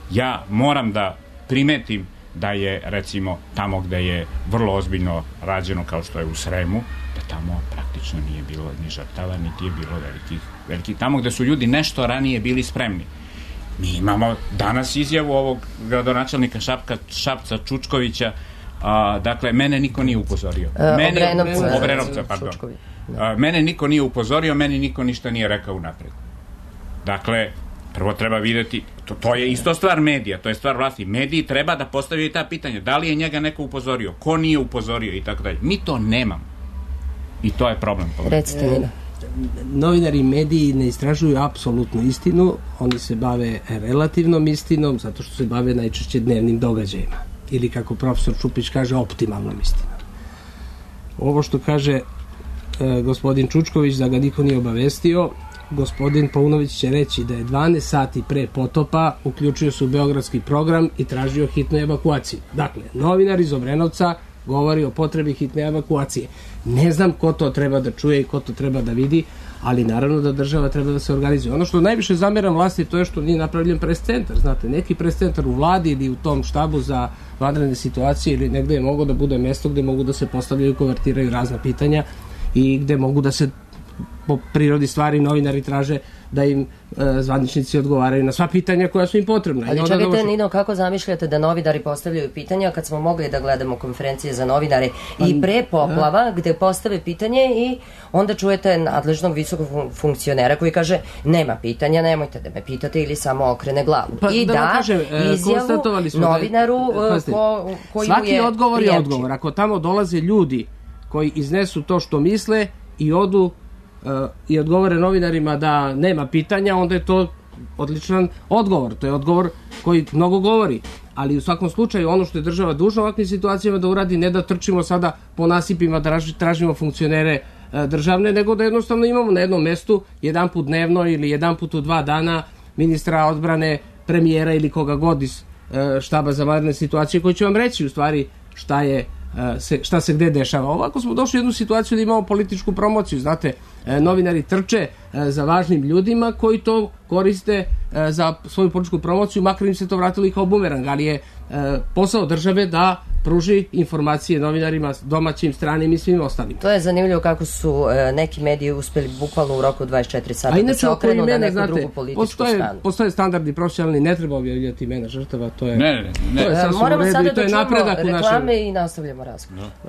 ja moram da primetim da je, recimo, tamo gde je vrlo ozbiljno rađeno, kao što je u Sremu, da tamo praktično nije bilo ni žrtava, niti je bilo velikih, velikih, tamo gde su ljudi nešto ranije bili spremni. Mi imamo danas izjavu ovog gradonačelnika Šapka, Šapca Čučkovića, a, dakle, mene niko nije upozorio. E, mene, Obrenovca. Obrenovca, pardon. A, mene niko nije upozorio, meni niko ništa nije rekao unapred. Dakle, prvo treba videti, to, to je isto stvar medija, to je stvar vlasti. Mediji treba da postavljaju ta pitanja. Da li je njega neko upozorio, ko nije upozorio i tako dalje. Mi to nemamo. I to je problem. Recite, Nina. Novinari i mediji ne istražuju apsolutnu istinu, oni se bave relativnom istinom, zato što se bave najčešće dnevnim događajima. Ili, kako profesor Čupić kaže, optimalnom istinom. Ovo što kaže e, gospodin Čučković, da ga niko nije obavestio, gospodin Paunović će reći da je dvanaest sati pre potopa uključio se u beogradski program i tražio hitnu evakuaciju. Dakle, novinar iz Obrenovca govori o potrebi hitne evakuacije. Ne znam ko to treba da čuje i ko to treba da vidi, ali naravno da država treba da se organizuje. Ono što najviše zameram vlasti to je što nije napravljen pres centar. Znate, neki pres centar u vladi ili u tom štabu za vanredne situacije ili negde je mogo da bude mesto gde mogu da se postavljaju i konvertiraju razna pitanja i gde mogu da se po prirodi stvari novinari traže da im e, zvaničnici odgovaraju na sva pitanja koja su im potrebna. Ali čekajte, došli... Nino, kako zamišljate da novinari postavljaju pitanja kad smo mogli da gledamo konferencije za novinare i pre poplava da. Gde postave pitanje i onda čujete nadležnog visokog funkcionera koji kaže nema pitanja, nemojte da me pitate ili samo okrene glavu. Pa, I da, da kažem, izjavu novinaru da, ko, koji svaki je odgovor prijemči. je odgovor. Ako tamo dolaze ljudi koji iznesu to što misle i odu Uh, i odgovore novinarima da nema pitanja, onda je to odličan odgovor. To je odgovor koji mnogo govori. Ali u svakom slučaju ono što je država dužna u ovakvim situacijama da uradi, ne da trčimo sada po nasipima da tražimo funkcionere uh, državne, nego da jednostavno imamo na jednom mestu jedan put dnevno ili jedan put u dva dana ministra odbrane, premijera ili koga god iz uh, štaba za vanredne situacije koji će vam reći u stvari šta je Se, šta se gde dešava. Ovako smo došli u jednu situaciju da imamo političku promociju. Znate, novinari trče za važnim ljudima koji to koriste za svoju političku promociju, makar im se to vratilo i kao bumerang, ali je posao države da pruži informacije novinarima domaćim, stranim i svim ostalim. To je zanimljivo kako su neki mediji uspeli bukvalno u roku dvadeset četiri sata da se okrenu na neku znate, drugu političku postoje, stranu. Postoje standardi profesionalni, ne treba objavljati imena žrtava, to je, ne, ne, ne. To je e, moramo redu, sada to je da čujemo reklame našem... i nastavljamo razgovor. No.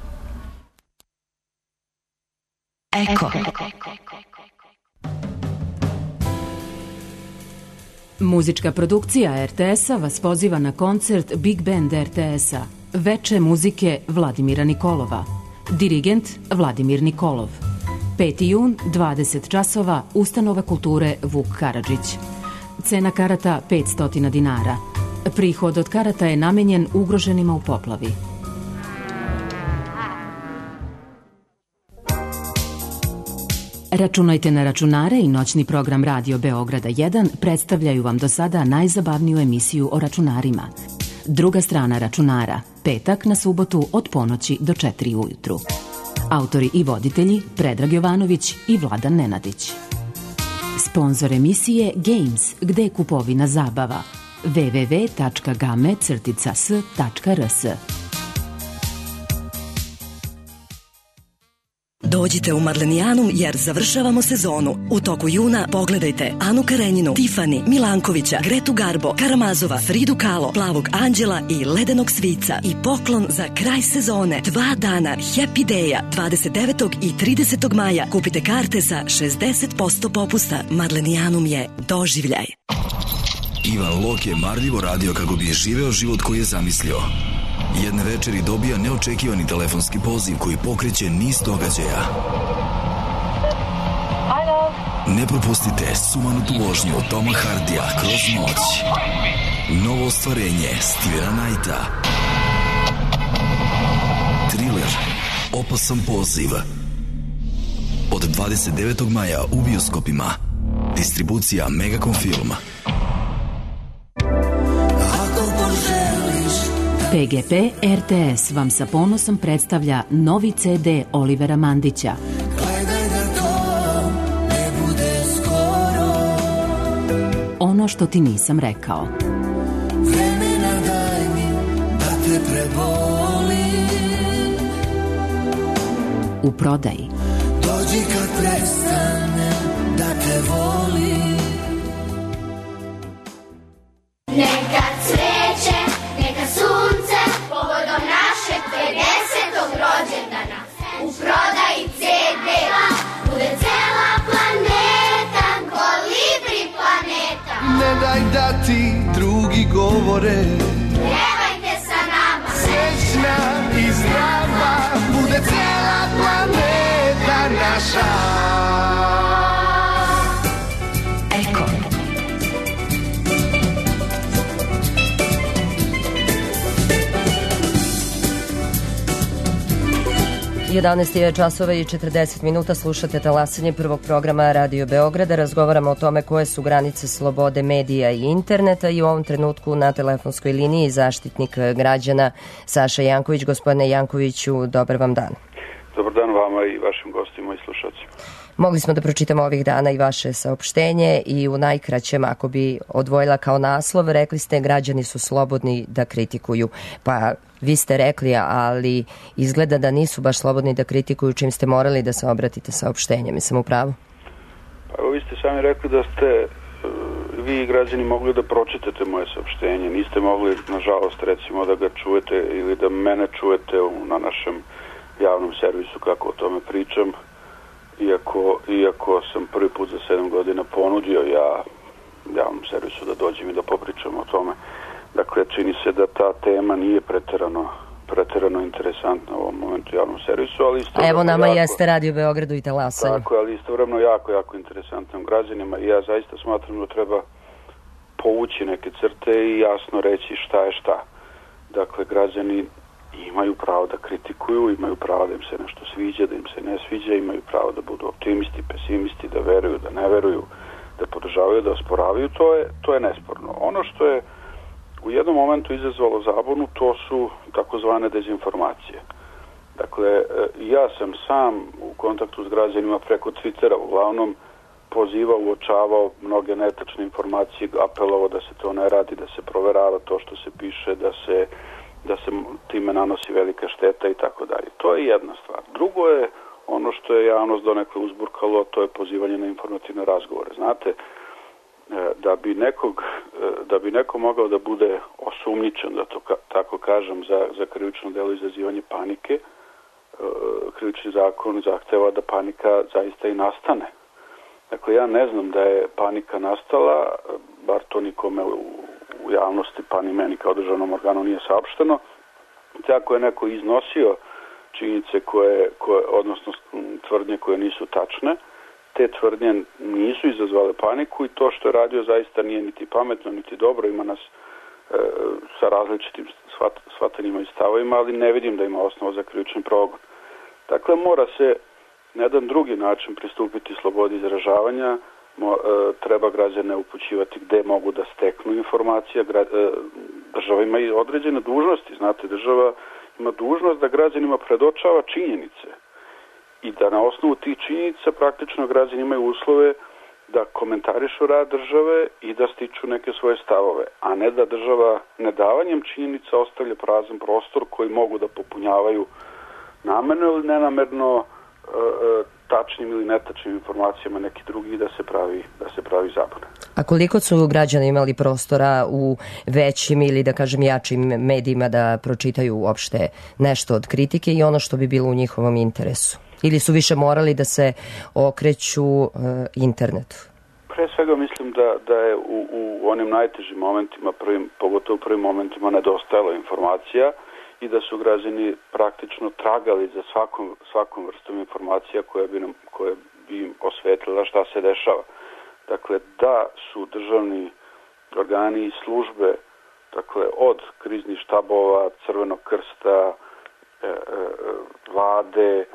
Eko. Muzička produkcija er te esa vas poziva na koncert Big Band er te esa. Veče muzike Vladimira Nikolova. Dirigent Vladimir Nikolov. peti jun, dvadeset časova, Ustanova kulture Vuk Karadžić. Cena karata petsto dinara. Prihod od karata je namenjen ugroženima u poplavi. Računajte na računare i noćni program Radio Beograda jedan predstavljaju vam do sada najzabavniju emisiju o računarima. Druga strana računara, petak na subotu od ponoći do četiri ujutru. Autori i voditelji Predrag Jovanović i Vladan Nenadić. Sponzor emisije Games, gde je kupovina zabava. w w w tačka game crtica s tačka r s. Dođite u Marlenijanum jer završavamo sezonu. U toku juna pogledajte Anu Karenjinu, Tifani, Milankovića, Gretu Garbo, Karamazova, Fridu Kahlo, Plavog anđela i Ledenog svica. I poklon za kraj sezone. Dva dana Happy Day-a dvadeset devetog i tridesetog maja. Kupite karte sa šezdeset posto popusta. Marlenijanum je doživljaj. Ivan Lok je marljivo radio kako bi je živeo život koji je zamislio. Jedne večeri dobija neočekivani telefonski poziv koji pokreće niz događaja. Halo? Ne propustite sumanutu vožnju Toma Hardija kroz noć. Novo ostvarenje Stevena Knighta. Thriller Opasan poziv. Od dvadeset devetog maja u bioskopima. Distribucija Megacom Film. P G P er te es vam sa ponosom predstavlja novi ce de Olivera Mandića. Ono što ti nisam rekao. prebolim. U prodaji. Dođi kad prestanem da te volim. Neka cveće, neka sunce, povodom našeg pedesetog rođendana. U prodaji ce de bude cela planeta, kolibri planeta. Ne daj da ti drugi govore, pevajte sa nama. Srećna i zdrava bude cela planeta naša. Eko. jedanaest je časova i četrdeset minuta, slušate talasanje prvog programa Radio Beograda. Razgovaramo o tome koje su granice slobode medija i interneta i u ovom trenutku na telefonskoj liniji zaštitnik građana Saša Janković. Gospodine Jankoviću, dobar vam dan. Dobar dan vama i vašim gostima i slušalcima. Mogli smo da pročitamo ovih dana i vaše saopštenje i u najkraćem, ako bi odvojila kao naslov, rekli ste građani su slobodni da kritikuju. Pa vi ste rekli, ali izgleda da nisu baš slobodni da kritikuju, čim ste morali da se obratite saopštenjem. Jesam u pravu? Pa evo, vi ste sami rekli da ste vi građani mogli da pročitate moje saopštenje. Niste mogli, nažalost, recimo da ga čujete ili da mene čujete na našem javnom servisu kako o tome pričam. Iako, iako sam prvi put za sedam godina ponudio ja javnom servisu da dođem i da popričam o tome. Dakle, čini se da ta tema nije preterano, preterano interesantna u ovom momentu javnom servisu, ali isto... Evo nama jako, jeste Radio Beogradu i talasanje. Tako, ali istovremeno jako, jako interesantnim građanima i ja zaista smatram da treba povući neke crte i jasno reći šta je šta. Dakle, građani imaju pravo da kritikuju, imaju pravo da im se nešto sviđa, da im se ne sviđa, imaju pravo da budu optimisti, pesimisti, da veruju, da ne veruju, da podržavaju, da osporavaju, to je, to je nesporno. Ono što je u jednom momentu izazvalo zabunu, to su takozvane dezinformacije. Dakle, ja sam sam u kontaktu s građanima preko Twittera uglavnom pozivao, uočavao mnoge netačne informacije, apelovao da se to ne radi, da se proverava to što se piše, da se da se time nanosi velika šteta i tako dalje. To je jedna stvar. Drugo je ono što je javnost donekle uzburkalo, to je pozivanje na informativne razgovore. Znate, da bi nekog, da bi neko mogao da bude osumnjičen, da to tako kažem, za, za krivično delo izazivanje panike, krivični zakon zahteva da panika zaista i nastane. Dakle, ja ne znam da je panika nastala, bar to nikome u u javnosti, pa ni meni kao državnom organu nije saopšteno. Tako je neko iznosio činjenice koje, koje, odnosno tvrdnje koje nisu tačne. Te tvrdnje nisu izazvale paniku i to što je radio zaista nije niti pametno, niti dobro. Ima nas e, sa različitim shvat, shvatanjima i stavovima, ali ne vidim da ima osnova za krivični progon. Dakle, mora se na jedan drugi način pristupiti slobodi izražavanja. Mo, e, treba građane upućivati gde mogu da steknu informacije. Gra, e, država ima i određene dužnosti. Znate, država ima dužnost da građanima predočava činjenice i da na osnovu tih činjenica praktično građani imaju uslove da komentarišu rad države i da stiču neke svoje stavove, a ne da država nedavanjem činjenica ostavlja prazan prostor koji mogu da popunjavaju namerno ili nenamerno e, tačnim ili netačnim informacijama neki drugi da se pravi, da se pravi zabuna. A koliko su građani imali prostora u većim ili da kažem jačim medijima da pročitaju uopšte nešto od kritike i ono što bi bilo u njihovom interesu? Ili su više morali da se okreću uh, internetu? Pre svega mislim da, da je u, u onim najtežim momentima, prvim, pogotovo u prvim momentima nedostajalo informacija i da su građani praktično tragali za svakom, svakom vrstom informacija koja bi, nam, koja bi im osvetlila šta se dešava. Dakle, da su državni organi i službe, dakle, od kriznih štabova, Crvenog krsta, e, e, vlade,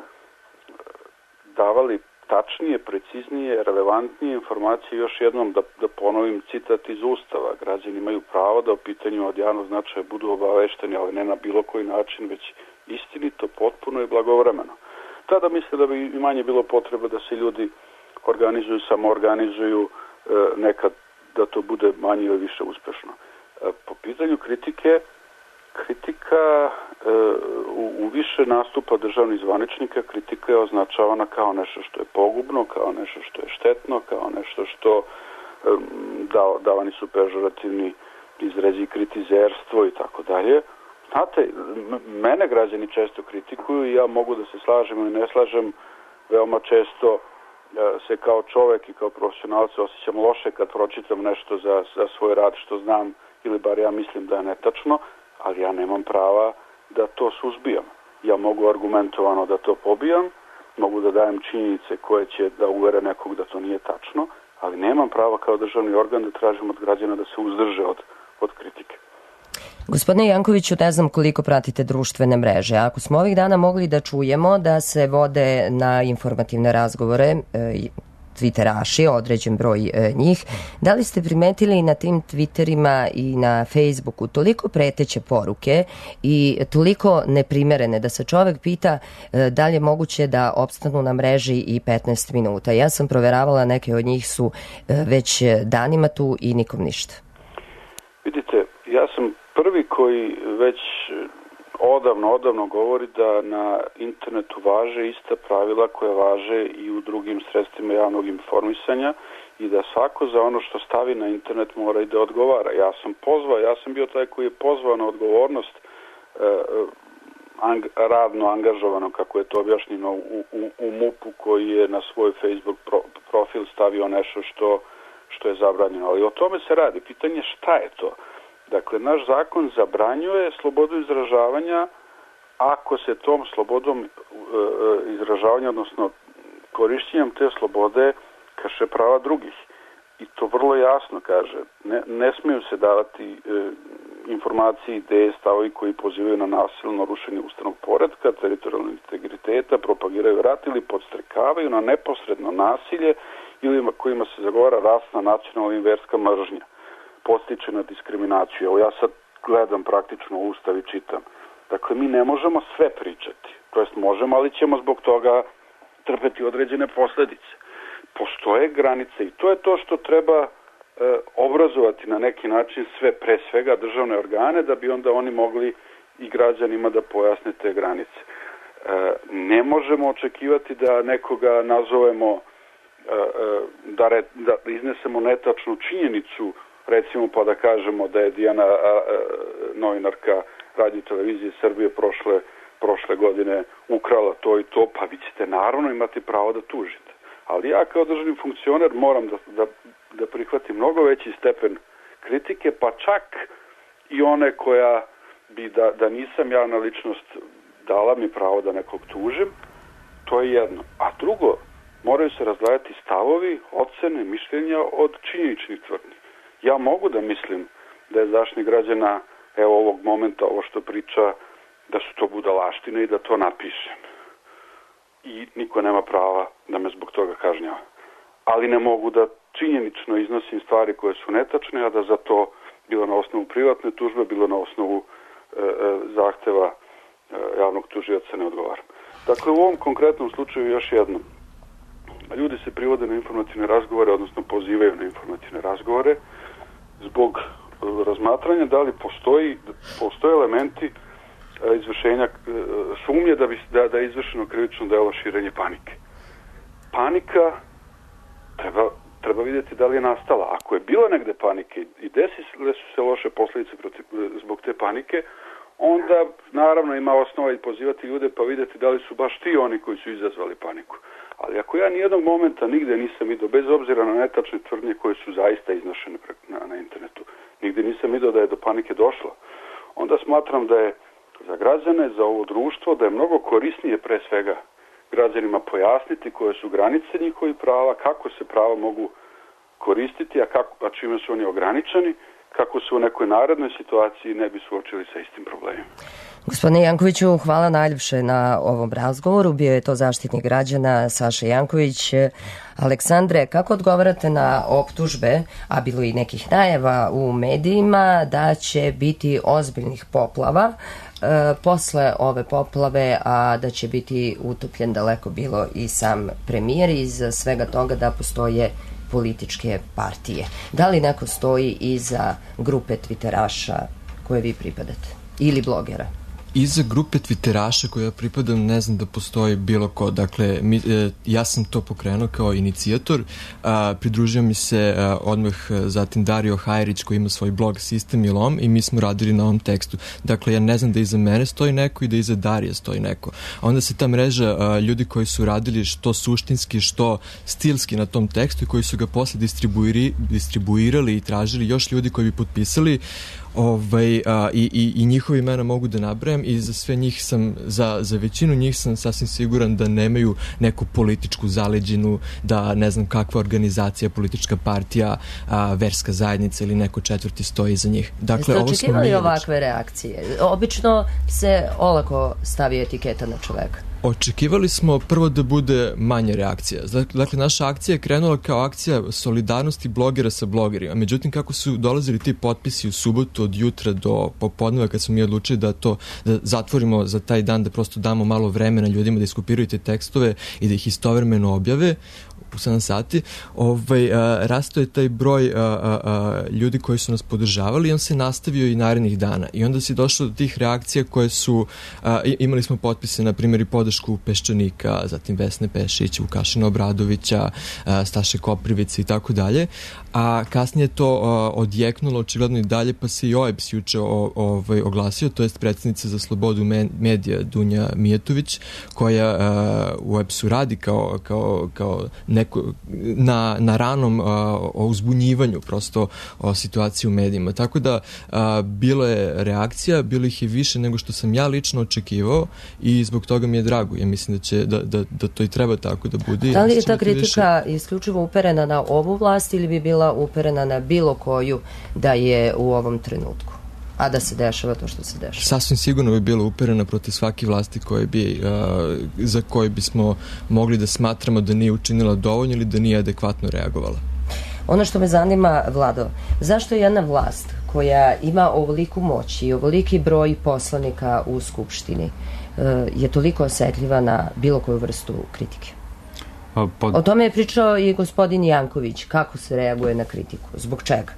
davali tačnije, preciznije, relevantnije informacije. Još jednom da, da ponovim citat iz Ustava. Građani imaju pravo da o pitanju od javnog značaja budu obavešteni, ali ne na bilo koji način, već istinito, potpuno i blagovremeno. Tada misle da bi i manje bilo potreba da se ljudi organizuju, samoorganizuju, nekad da to bude manje ili više uspešno. Po pitanju kritike, Kritika u, u više nastupa državnih zvaničnika, kritika je označavana kao nešto što je pogubno, kao nešto što je štetno, kao nešto što da, davani su pežorativni izrazi, kritizerstvo i tako dalje. Znate, mene građani često kritikuju i ja mogu da se slažem ili ne slažem. Veoma često se kao čovek i kao profesionalac osjećam loše kad pročitam nešto za, za svoj rad što znam ili bar ja mislim da je netačno, ali ja nemam prava da to suzbijam. Ja mogu argumentovano da to pobijam, mogu da dajem činjenice koje će da uvere nekog da to nije tačno, ali nemam prava kao državni organ da tražim od građana da se uzdrže od, od kritike. Gospodine Jankoviću, ne znam koliko pratite društvene mreže. Ako smo ovih dana mogli da čujemo da se vode na informativne razgovore e, Twitteraši, određen broj e, njih, da li ste primetili na tim Twitterima i na Facebooku toliko preteće poruke i toliko neprimerene da se čovek pita e, da li je moguće da opstanu na mreži i petnaest minuta. Ja sam proveravala, neke od njih su e, već danima tu i nikom ništa. Vidite, ja sam prvi koji već odavno, odavno govori da na internetu važe ista pravila koja važe i u drugim sredstvima javnog informisanja i da svako za ono što stavi na internet mora i da odgovara. Ja sam pozvao, ja sam bio taj koji je pozvao na odgovornost eh, ang, radno angažovano, kako je to objašnjeno u, u, u MUP-u, koji je na svoj Facebook pro, profil stavio nešto što, što je zabranjeno. Ali o tome se radi. Pitanje šta je to? Dakle, naš zakon zabranjuje slobodu izražavanja ako se tom slobodom e, izražavanja, odnosno korišćenjem te slobode, krše prava drugih. I to vrlo jasno kaže. Ne, ne smiju se davati e, informacije, ideje, stavovi koji pozivaju na nasilno rušenje ustavnog poretka, teritorijalnog integriteta, propagiraju rat ili podstrekavaju na neposredno nasilje ili kojima se zagovara rasna, nacionalna i verska mržnja. Postiče na diskriminaciju. Evo ja sad gledam praktično Ustav i čitam. Dakle, mi ne možemo sve pričati. To jest možemo, ali ćemo zbog toga trpeti određene posledice. Postoje granice i to je to što treba e, obrazovati na neki način sve, pre svega državne organe, da bi onda oni mogli i građanima da pojasne te granice. E, ne možemo očekivati da nekoga nazovemo, e, e, da, re, da iznesemo netačnu činjenicu, recimo pa da kažemo da je Dijana, a, a, novinarka Radio televizije Srbije prošle, prošle godine ukrala to i to, pa vi ćete naravno imati pravo da tužite. Ali ja kao državni funkcioner moram da, da, da prihvatim mnogo veći stepen kritike, pa čak i one koja bi da, da nisam javna ličnost dala mi pravo da nekog tužim, to je jedno. A drugo, moraju se razdvajati stavovi, ocene, mišljenja od činjeničnih tvrdnji. Ja mogu da mislim da je Zaštitnik građana, evo ovog momenta, ovo što priča, da su to budalaštine i da to napišem. I niko nema prava da me zbog toga kažnjava. Ali ne mogu da činjenično iznosim stvari koje su netačne, a da za to bilo na osnovu privatne tužbe, bilo na osnovu e, e, zahteva e, javnog tužioca ne odgovaram. Dakle, u ovom konkretnom slučaju još jedno. Ljudi se privode na informativne razgovore, odnosno pozivaju na informativne razgovore, zbog razmatranja da li postoji, postoje elementi izvršenja sumnje da, bi, da, da je izvršeno krivično delo širenje panike. Panika treba, treba vidjeti da li je nastala. Ako je bila negde panike i desile su se loše posljedice protiv, zbog te panike, onda naravno ima osnova i pozivati ljude pa vidjeti da li su baš ti oni koji su izazvali paniku. Ali ako ja nijednog momenta nigde nisam vidio, bez obzira na netačne tvrdnje koje su zaista iznošene na, na internetu, nigde nisam vidio da je do panike došlo, onda smatram da je za građane, za ovo društvo, da je mnogo korisnije pre svega građanima pojasniti koje su granice njihovih prava, kako se prava mogu koristiti, a, kako, a čime su oni ograničeni, kako su u nekoj narednoj situaciji ne bi suočili sa istim problemima. Gospodine Jankoviću, hvala najljepše na ovom razgovoru. Bio je to Zaštitnik građana Saša Janković. Aleksandre, kako odgovarate na optužbe, a bilo i nekih najava u medijima, da će biti ozbiljnih poplava e, posle ove poplave, a da će biti utopljen daleko bilo i sam premijer, iz svega toga da postoje političke partije. Da li neko stoji iza grupe Twitteraša koje vi pripadate? ili blogera? Iza grupe twitteraša koja pripadam ne znam da postoji bilo ko. Dakle, mi, e, ja sam to pokrenuo kao inicijator. A, pridružio mi se a, odmah zatim Dario Hajrić koji ima svoj blog Sistem i lom i mi smo radili na ovom tekstu. Dakle, ja ne znam da iza mene stoji neko i da iza Darija stoji neko. A onda se ta mreža a, ljudi koji su radili što suštinski, što stilski na tom tekstu i koji su ga posle distribuiri, distribuirali i tražili još ljudi koji bi potpisali. Ovaj, a, i, i, i njihove imena mogu da nabrajam i za sve njih sam, za, za većinu njih sam sasvim siguran da nemaju neku političku zaleđinu, da ne znam kakva organizacija, politička partija, a, verska zajednica ili neko četvrti stoji iza njih. Dakle, Jeste očekivali ovakve reakcije? Obično se olako stavi etiketa na čoveka. Očekivali smo prvo da bude manje reakcija. Dakle, naša akcija je krenula kao akcija solidarnosti blogera sa blogerima. Međutim, kako su dolazili ti potpisi u subotu od jutra do popodneva, kad smo mi odlučili da to da zatvorimo za taj dan, da prosto damo malo vremena ljudima da iskopiraju te tekstove i da ih istovremeno objave u sedam sati, ovaj, a, rasto je taj broj a, a, a, ljudi koji su nas podržavali i on se nastavio i narednih dana. I onda se došlo do tih reakcija koje su, a, imali smo potpise, na primjer, i podršku Peščanika, zatim Vesne Pešić, Vukašina Obradovića, a, Staše Koprivice i tako dalje. A kasnije to a, odjeknulo očigledno i dalje, pa se i O E B S juče o, ovaj, oglasio, to jest predsjednica za slobodu medija Dunja Mijatović, koja a, u O E B S-u radi kao, kao, kao neko, na, na ranom a, o uzbunjivanju prosto o situaciji u medijima. Tako da a, bilo je reakcija, bilo ih je više nego što sam ja lično očekivao i zbog toga mi je drago. Ja mislim da, će, da, da, da to i treba tako da bude. Da li je ta kritika više isključivo uperena na ovu vlast ili bi bila uperena na bilo koju da je u ovom trenutku, a da se dešava to što se dešava? Sasvim sigurno bi bila uperena protiv svake vlasti koje bi, a, za koje bismo mogli da smatramo da nije učinila dovoljno ili da nije adekvatno reagovala. Ono što me zanima, Vlado, zašto je jedna vlast koja ima ovoliku moć i ovoliki broj poslanika u Skupštini je toliko osetljiva na bilo koju vrstu kritike? Pa, o tome je pričao i gospodin Janković, kako se reaguje na kritiku, zbog čega?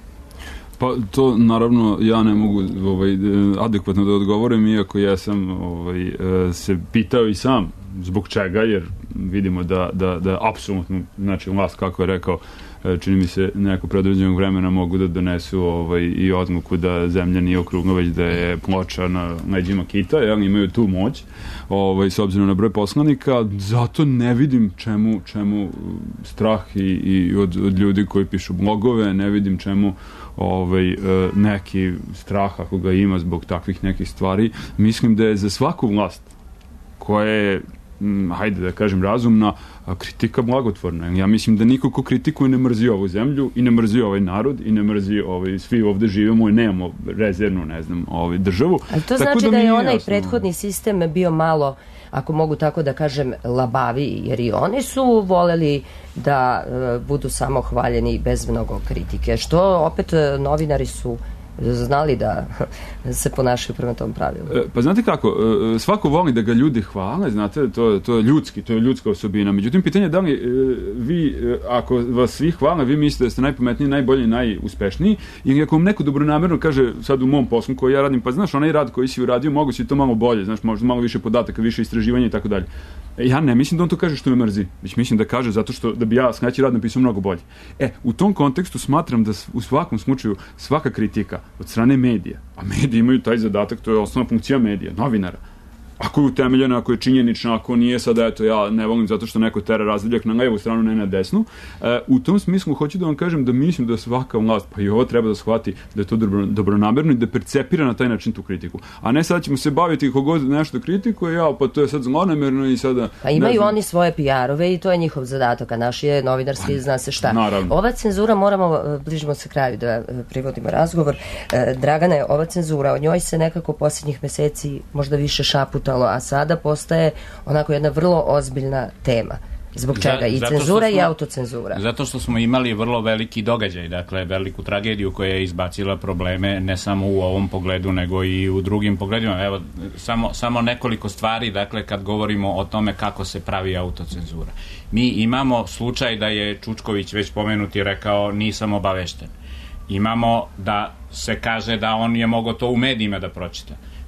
Pa to naravno ja ne mogu ovaj, adekvatno da odgovorim, iako ja sam ovaj, se pitao i sam zbog čega, jer vidimo da, da, da apsolutno, znači vlast, kako je rekao, čini mi se neko predodređenog vremena mogu da donesu ovaj, i odluku da zemlja nije okrugla, već da je ploča na leđima kita, jel, imaju tu moć ovaj, s obzirom na broj poslanika, zato ne vidim čemu, čemu strah i, i od, od ljudi koji pišu blogove, ne vidim čemu ovaj, neki strah ako ga ima zbog takvih nekih stvari. Mislim da je za svaku vlast koja je, hajde da kažem, razumna, kritika blagotvorna. Ja mislim da niko ko kritikuje ne mrzi ovu zemlju i ne mrzi ovaj narod i ne mrzi ovaj, svi ovde živimo i nemamo rezervnu, ne znam, ovaj, državu. Ali to tako znači da, da je onaj jasno prethodni sistem bio malo, ako mogu tako da kažem, labaviji, jer i oni su voleli da uh, budu samo hvaljeni bez mnogo kritike, što opet uh, novinari su znali da se ponašaju prema tom pravilu. E, pa znate kako, svako voli da ga ljudi hvale, znate, to, to je ljudski, to je ljudska osobina. Međutim, pitanje je da li vi, ako vas svi hvale, vi mislite da ste najpametniji, najbolji, najuspešniji, ili ako vam neko dobronamerno kaže sad u mom poslu koji ja radim, pa znaš, onaj rad koji si uradio, mogu si to malo bolje, znaš, možda malo više podataka, više istraživanja i tako dalje. Ja ne mislim da on to kaže što me mrzi, već mislim da kaže zato što da bi ja sledeći rad napisao mnogo bolje. E, u tom kontekstu smatram da u svakom slučaju svaka kritika od strane medija, a mediji imaju taj zadatak, to je osnovna funkcija medija, novinara. Ako je utemeljena, ako je činjenična, ako nije sada, eto, ja ne volim zato što neko tera razdeljak na levu stranu, ne na desnu. E, u tom smislu hoću da vam kažem da mislim da svaka vlast, pa i ovo treba da shvati da je to dobro, dobronamerno i da percepira na taj način tu kritiku. A ne sad ćemo se baviti kogod nešto kritikuje, ja, pa to je sad zlonamerno i sada... Pa imaju oni svoje P R-ove i to je njihov zadatak, a naš je novinarski, pa, zna se šta. Naravno. Ova cenzura, moramo, bližimo se kraju da privodimo razgovor. E, Dragane, ova cenzura, o njoj se nekako posljednjih meseci možda više šaputa, a sada postaje onako jedna vrlo ozbiljna tema. Zbog čega? I cenzura smo, i autocenzura. Zato što smo imali vrlo veliki događaj, dakle veliku tragediju koja je izbacila probleme ne samo u ovom pogledu, nego i u drugim pogledima. Evo, samo, samo nekoliko stvari, dakle, kad govorimo o tome kako se pravi autocenzura. Mi imamo slučaj da je Čučković već pomenuti rekao nisam obavešten. Imamo da se kaže da on je mogao to u medijima da pročita.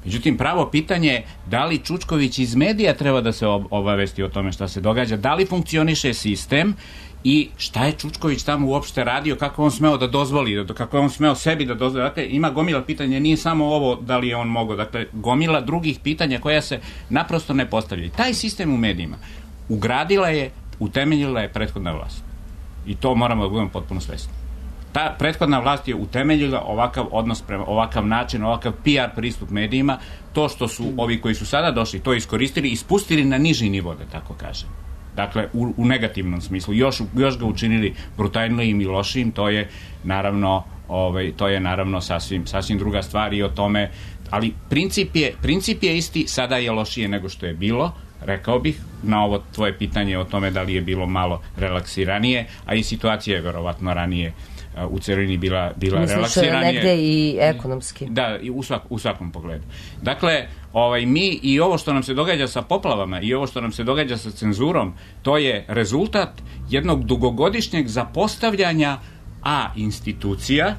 Međutim, pravo pitanje je da li Čučković iz medija treba da se obavesti o tome šta se događa, da li funkcioniše sistem i šta je Čučković tamo uopšte radio, kako on smeo da dozvoli, kako on smeo sebi da dozvoli. Dakle, ima gomila pitanja, nije samo ovo da li je on mogao, dakle, gomila drugih pitanja koja se naprosto ne postavljaju. Taj sistem u medijima ugradila je, utemeljila je prethodna vlast. I to moramo da budemo potpuno svesni. Ta prethodna vlast je utemeljila ovakav odnos prema, ovakav način, ovakav P R pristup medijima, to što su ovi koji su sada došli to iskoristili i spustili na niži nivo, da tako kažem. Dakle, u, u negativnom smislu. Još, još ga učinili brutalnijim i lošijim, to je naravno, ovaj, to je naravno sasvim, sasvim druga stvar i o tome, ali princip je, princip je isti, sada je lošije nego što je bilo, rekao bih, na ovo tvoje pitanje o tome da li je bilo malo relaksiranije, a i situacija je verovatno ranije u celini bila, bila Misliš, relaksiranije. Negde i ekonomski. Da, i u, svak, u svakom pogledu. Dakle, ovaj, mi i ovo što nam se događa sa poplavama i ovo što nam se događa sa cenzurom, to je rezultat jednog dugogodišnjeg zapostavljanja A. institucija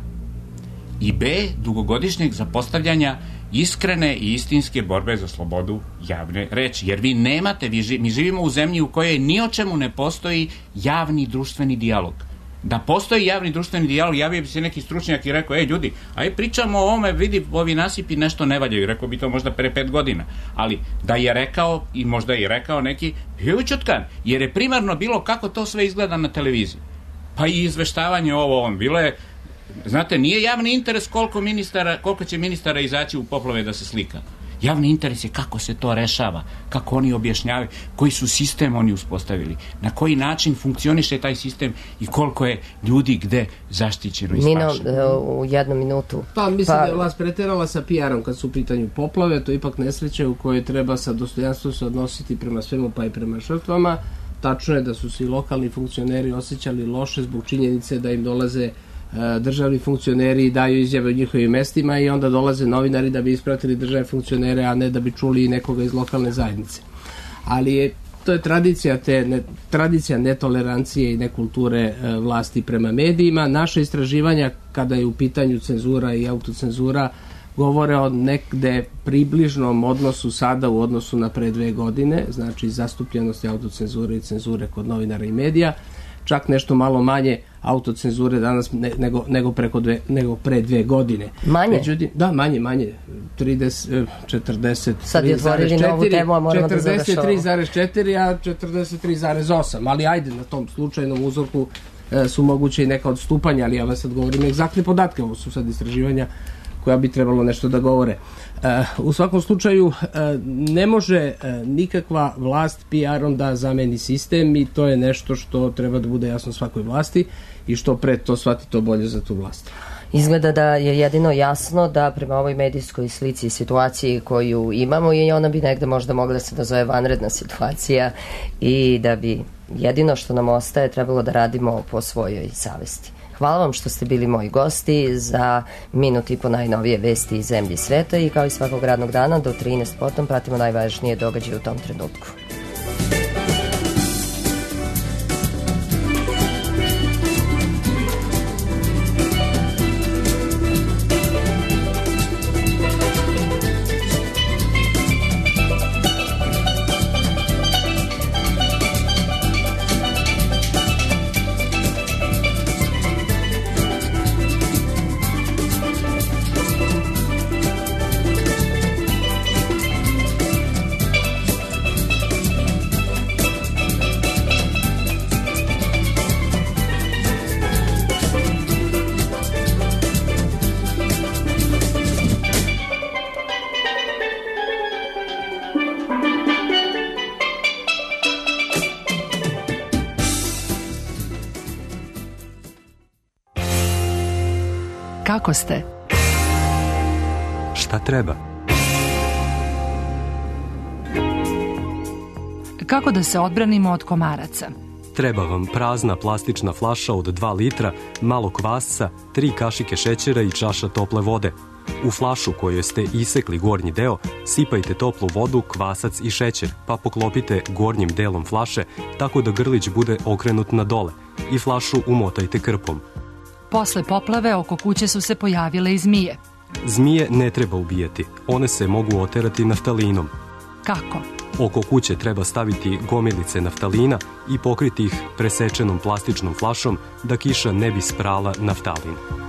i B. dugogodišnjeg zapostavljanja iskrene i istinske borbe za slobodu javne reči. Jer vi nemate, vi ži, mi živimo u zemlji u kojoj ni o čemu ne postoji javni društveni dijalog. Da postoji javni društveni dijalog, javio bi se neki stručnjak i rekao, ej ljudi, aj pričamo o ovome, vidi, ovi nasipi nešto ne valjaju, rekao bi to možda pre pet godina, ali da je rekao, i možda je rekao neki, bio je ćutkan, jer je primarno bilo kako to sve izgleda na televiziji. Pa i izveštavanje ovo ovom, bilo je, znate, nije javni interes koliko ministara, koliko će ministara izaći u poplave da se slika. Javni interes je kako se to rešava, kako oni objašnjavaju, koji su sistem oni uspostavili, na koji način funkcioniše taj sistem i koliko je ljudi gde zaštićeno i spašeno. Mino, u jednu minutu. Pa mislim pa... da je vlast preterala sa P R-om kad su u pitanju poplave, to je ipak nesreća u kojoj treba sa dostojanstvom se odnositi prema svemu pa i prema žrtvama. Tačno je da su se i lokalni funkcioneri osjećali loše zbog činjenice da im dolaze državni funkcioneri, daju izjave o njihovim mestima i onda dolaze novinari da bi ispratili državne funkcionere, a ne da bi čuli nekoga iz lokalne zajednice. Ali je, to je tradicija, te, ne, tradicija netolerancije i nekulture e, vlasti prema medijima. Naše istraživanja, kada je u pitanju cenzura i autocenzura, govore o nekde približnom odnosu sada u odnosu na pre dve godine, znači zastupljenosti autocenzure i cenzure kod novinara i medija, čak nešto malo manje autocenzure danas ne, nego, nego, preko dve, nego pre dve godine. Manje? Međutim, da, manje, manje. trideset, četrdeset, sad je otvorili novu temu, a moramo da završamo. četrdeset tri zarez četiri, a četrdeset tri zarez osam. Ali ajde, na tom slučajnom uzorku e, su moguće i neka odstupanja, ali ja vam sad govorim egzaktne podatke, ovo su sad istraživanja koja bi trebalo nešto da govore. E, u svakom slučaju e, ne može e, nikakva vlast P R-om da zameni sistem i to je nešto što treba da bude jasno svakoj vlasti i što pre to shvati, to bolje za tu vlast. Izgleda da je jedino jasno da prema ovoj medijskoj slici i situaciji koju imamo i ona bi negde možda mogla da se nazove vanredna situacija i da bi jedino što nam ostaje trebalo da radimo po svojoj savesti. Hvala vam što ste bili moji gosti za minut i po najnovije vesti iz zemlje i sveta i kao i svakog radnog dana do trinaest potom pratimo najvažnije događaje u tom trenutku. Kako ste? Šta treba? Kako da se odbranimo od komaraca? Treba vam prazna plastična flaša od dva litra, malo kvasca, tri kašike šećera i čaša tople vode. U flašu kojoj ste isekli gornji deo, sipajte toplu vodu, kvasac i šećer, pa poklopite gornjim delom flaše tako da grlić bude okrenut na dole i flašu umotajte krpom. Posle poplave oko kuće su se pojavile i zmije. Zmije ne treba ubijati, one se mogu oterati naftalinom. Kako? Oko kuće treba staviti gomilice naftalina i pokriti ih presečenom plastičnom flašom da kiša ne bi sprala naftalin.